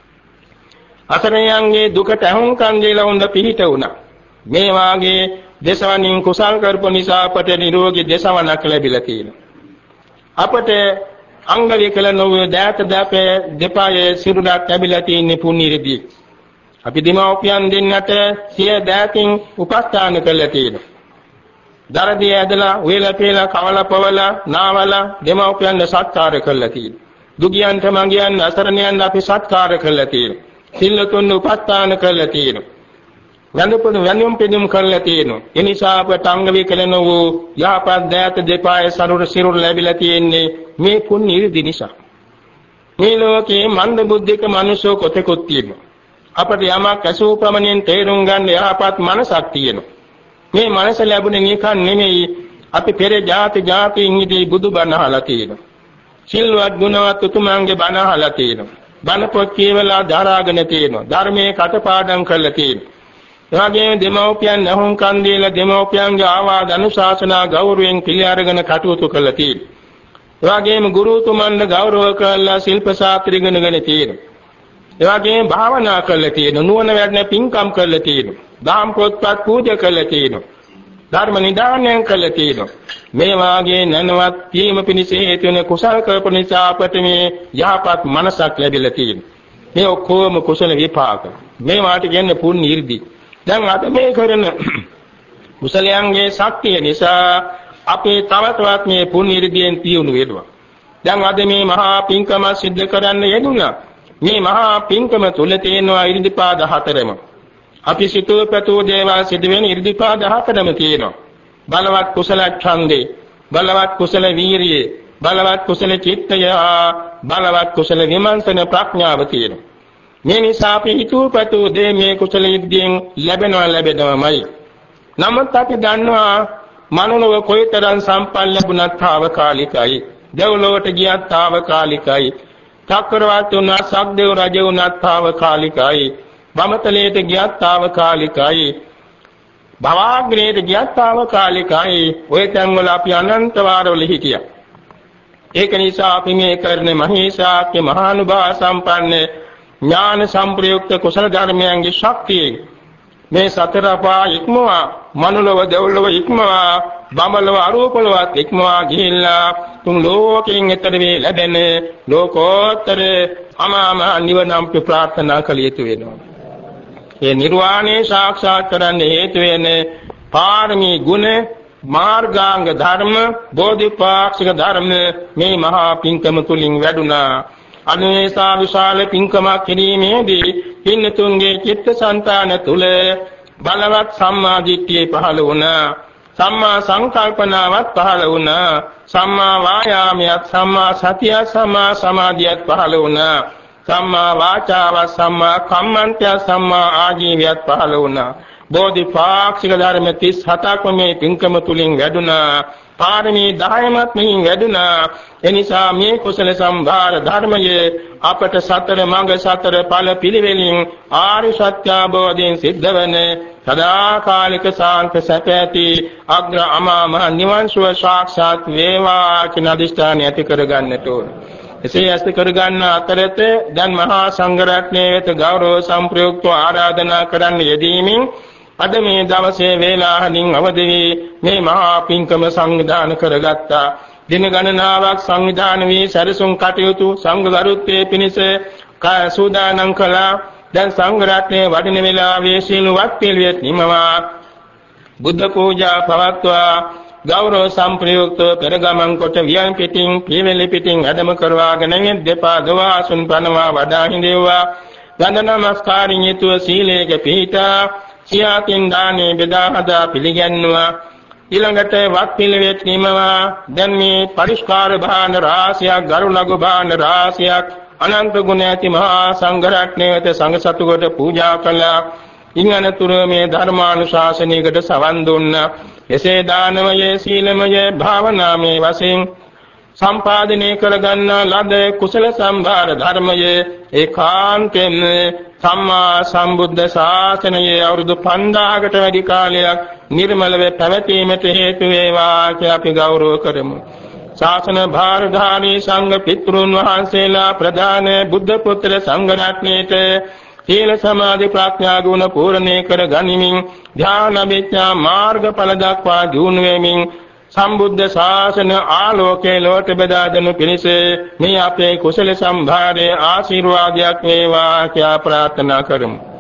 අසරණයන්ගේ දුකට දහුම්කම් දීලා උන්ද පිහිට වුණා. මේ වාගේ දේශවණින් කුසල් කරපු නිසා අපට නිරෝගී දේශවණක් ලැබිලා තියෙනවා. අපට අංග විකල නොවේ දෑත දපේ දෙපායේ සිරුරක් ලැබිලා තියෙන පුණ්‍ය ඉරිදී. අපි දෙමෝපියන් දෙන්නට සිය දෑතින් උපස්ථාන කළා තියෙනවා. දරදී ඇදලා වේලා පෙලා කවලා පවලා නාවලා දෙමෝපියන්ට සත්කාර කළා තියෙනවා. දුගියන්ට මගියන් අසරණයන් අපි සත්කාර කළා තියෙනවා. සිල්ලතුන් උපස්ථාන කළා තියෙනවා. වන්දුපොදු වන්දුම් පෙදුම් කරලා තියෙනවා. ඒ නිසා අපට අංග විකල නොවූ යහපත් දෑත දෙපායේ සරුර සිරුර ලැබිලා තියෙන්නේ මේ පුණ්‍ය ඉරිදී නිසා. මේ ලෝකේ මන්ද බුද්ධික මිනිසෝ කොටෙකුත් තියෙනවා. අපට යමක් ඇසූ ප්‍රමණයෙන් තේරුම් ගන්න යහපත් මනසක් තියෙනවා. මේ මනස ලැබුණේ නිකන් නෙමෙයි අපි පෙර ಜಾති ಜಾතියින් ඉදී බුදුබණ අහලා තියෙනවා. සිල්වත් ගුණවත් උතුමන්ගේ බණ අහලා තියෙනවා. බණ පොත් කියවලා දරාගෙන තියෙනවා. ධර්මයේ කටපාඩම් කරලා තියෙනවා. එවාගෙම දෙමෝපියන් අහුන් කන් දීලා දෙමෝපියන්ගේ ආවාද අනුශාසනා ගෞරවයෙන් පිළි අරගෙන කටයුතු කරලා තියෙනවා. එවාගෙම ගුරුතුමන්ට ගෞරව කරලා ශිල්ප ශාස්ත්‍ර ඉගෙනගෙන තියෙනවා. එවාගෙම භාවනා කරලා තියෙනවා. නුවණ වැඩන පින්කම් කරලා තියෙනවා. දාම් පොත්පත් පූජා කරලා තියෙනවා. ධර්ම නිදානයන් කරලා තියෙනවා. මේ වාගේ නැනවත් කීම පිණිස හේතු වෙන කුසල කර්ම නිසා අපට මේ යහපත් මනසක් ලැබිලා තියෙනවා. මේ ඔක්කොම කුසල විපාක. මේ වාට කියන්නේ පුණ්‍ය 이르දි. දැන් අද මේ කරන කුසලයන්ගේ ශක්තිය නිසා අපේ තව තවත් මේ පුණ්‍ය 이르දියෙන් තියුණු වෙනවා. දැන් අද මේ මහා පින්කම සිද්ධ කරන්න යෙදුණා. මේ මහා පින්කම තුල තියෙනවා 이르දිපාද හතරම. අපි සිතූ පැතූ දේවල් සිදු වෙන 이르දිපාද හතරම තියෙනවා. බලවත් කුසල ඡන්දේ, බලවත් කුසල වීරියේ, බලවත් කුසල චිත්තය, බලවත් කුසල විමර්ශන ප්‍රඥාව තියෙනවා. මේ නිසා අපි හිතූ පැතූ දේ මේ කුසල ඉද්දීන් ලැබෙනවා ලැබෙනවාමයි. නමුත් අපි දන්නවා මනුලව කොයිතරම් සම්පන්න ලැබුණත් తాවකාලිකයි. දෙව්ලොවට ගියත් తాවකාලිකයි. චක්‍රවර්ති වුණත් සක්දේව රජ වුණත් తాවකාලිකයි. බමතලයට ගියත් తాවකාලිකයි. භවග්‍රේට ගියත් తాවකාලිකයි. ඔය තැන්වල අපි අනන්ත වාරවල හිටියා. ඒක නිසා අපි මේ කරන මහේශාක්‍ය මහානුභාව සම්පන්න ඥාන සම්ප්‍රයුක්ත කුසල ධර්මයන්ගේ ශක්තිය මේ සතර පා ඉක්මවා මනුලව දෙව්ලොව ඉක්මවා බඹලව අරූපලවත් ඉක්මවා ගිහිල්ලා තුන් ලෝකයෙන් එතර වේ ලැබෙන ලෝකෝත්තර අමාම නිවනම් ප්‍රාර්ථනා කළ යුතු වෙනවා. ඒ නිර්වාණය සාක්ෂාත් කරන්න හේතු වෙන පාරමී ගුණ මාර්ගාංග ධර්ම බෝධිපාක්ෂික ධර්ම මේ මහා පින්කම තුලින් වැඩුණා. අනේසා විශාල පින්කමක් කිරීමේදී පින්නතුන්ගේ චිත්තසංතාන තුල බලවත් සම්මා දිට්ඨිය පහළ වුණා. සම්මා සංකල්පනාවත් පහළ වුණා. සම්මා වායාමයක්, සම්මා සතිය, සම්මා සමාධියක් පහළ වුණා. සම්මා වාචාව, සම්මා කම්මන්තය, සම්මා ආජීවයත් පහළ වුණා. බෝධිපාක්ෂික ධර්ම තිස් හතක්ම මේ පින්කම තුලින් වැඩුණා. පාරමී දහයමත් මෙහින් වැඩුණා. එනිසා මේ කුසල සම්භාර ධර්මයේ අපට සතර මඟ සතර ඵල පිළිවෙලින් ආර්ය සත්‍ය අවබෝධයෙන් සිද්ධ වන සදාකාලික සාන්ත සැපැති අග්‍ර අමා මහ නිවන් සුව සාක්ෂාත් වේවා කියන අදිෂ්ඨානය ඇති කරගන්නට ඕන. එසේ ඇති කරගන්න අතරතේ දැන් මහා සංඝ රත්නයේ වෙත ගෞරව සම්ප්‍රයුක්තව ආරාධනා කරන්න යෙදීමෙන් අද මේ දවසේ වේලාවකින් අවදි වී මේ මහා පින්කම සංවිධාන කරගත්තා. දින ගණනාවක් සංවිධාන වී සැරසුම් කටයුතු සංඝ ගරුත්වයේ පිණිස සූදානම් කළා. දැන් සංඝ රත්නයේ වඩින වේලාවේ සීලවත් පිළිවෙත් නිමවා බුද්ධ පූජා පවත්වා ගෞරව සම්ප්‍රයුක්තව පෙරගමන් කොට වියන් පිටින් පියවැලි පිටින් වැඩම කරවාගෙන දෙපා දවාසුන් පනවා වඩා හිඳෙව්වා. ගන්ධ නමස්කාරින් යුතුව සීලයක පිහිටා සියාතින් දානේ බෙදා හදා පිළිගන්නවා. ඊළඟට වත් පිළිවෙත් නිමවා දැන් මේ පරිස්කාර භාන රාශියක් ගරු ලඝු භාන රාශියක් අනන්ත ගුණ ඇති මහා සංඝ රත්නයේත සංඝ සතු කොට පූජා කළා. ඉන්නතුරු මේ ධර්මානුශාසනයකට සවන් දුන්නා. එසේ දානමය සීලමය භාවනාමය වශයෙන් සම්පාදනය කරගන්නා ලද කුසල සම්භාර ධර්මයේ ඒකාන්තයෙන් සම්මා සම්බුද්ධ ශාසනයේ අවුරුදු පන්දාහකට වැඩි කාලයක් නිර්මලව පැවතීමට හේතු වේවා කියලා අපි ගෞරව කරමු. ශාසන භාරධාරී සංඝ පිතෘන් වහන්සේලා ප්‍රධාන බුද්ධ පුත්‍ර සංඝ රත්නයේට සීල සමාධි ප්‍රඥා ගුණ පූර්ණේ කර ගනිමින් ධ්‍යාන විඥා මාර්ගඵල දක්වා දියුණු වෙමින් සම්බුද්ධ ශාසන ආලෝකේ ලෝක බෙදා දෙනු පිණිස මේ අපේ කුසල සම්භාරයේ ආශිර්වාදයක් වේවා කියා ප්‍රාර්ථනා කරමු.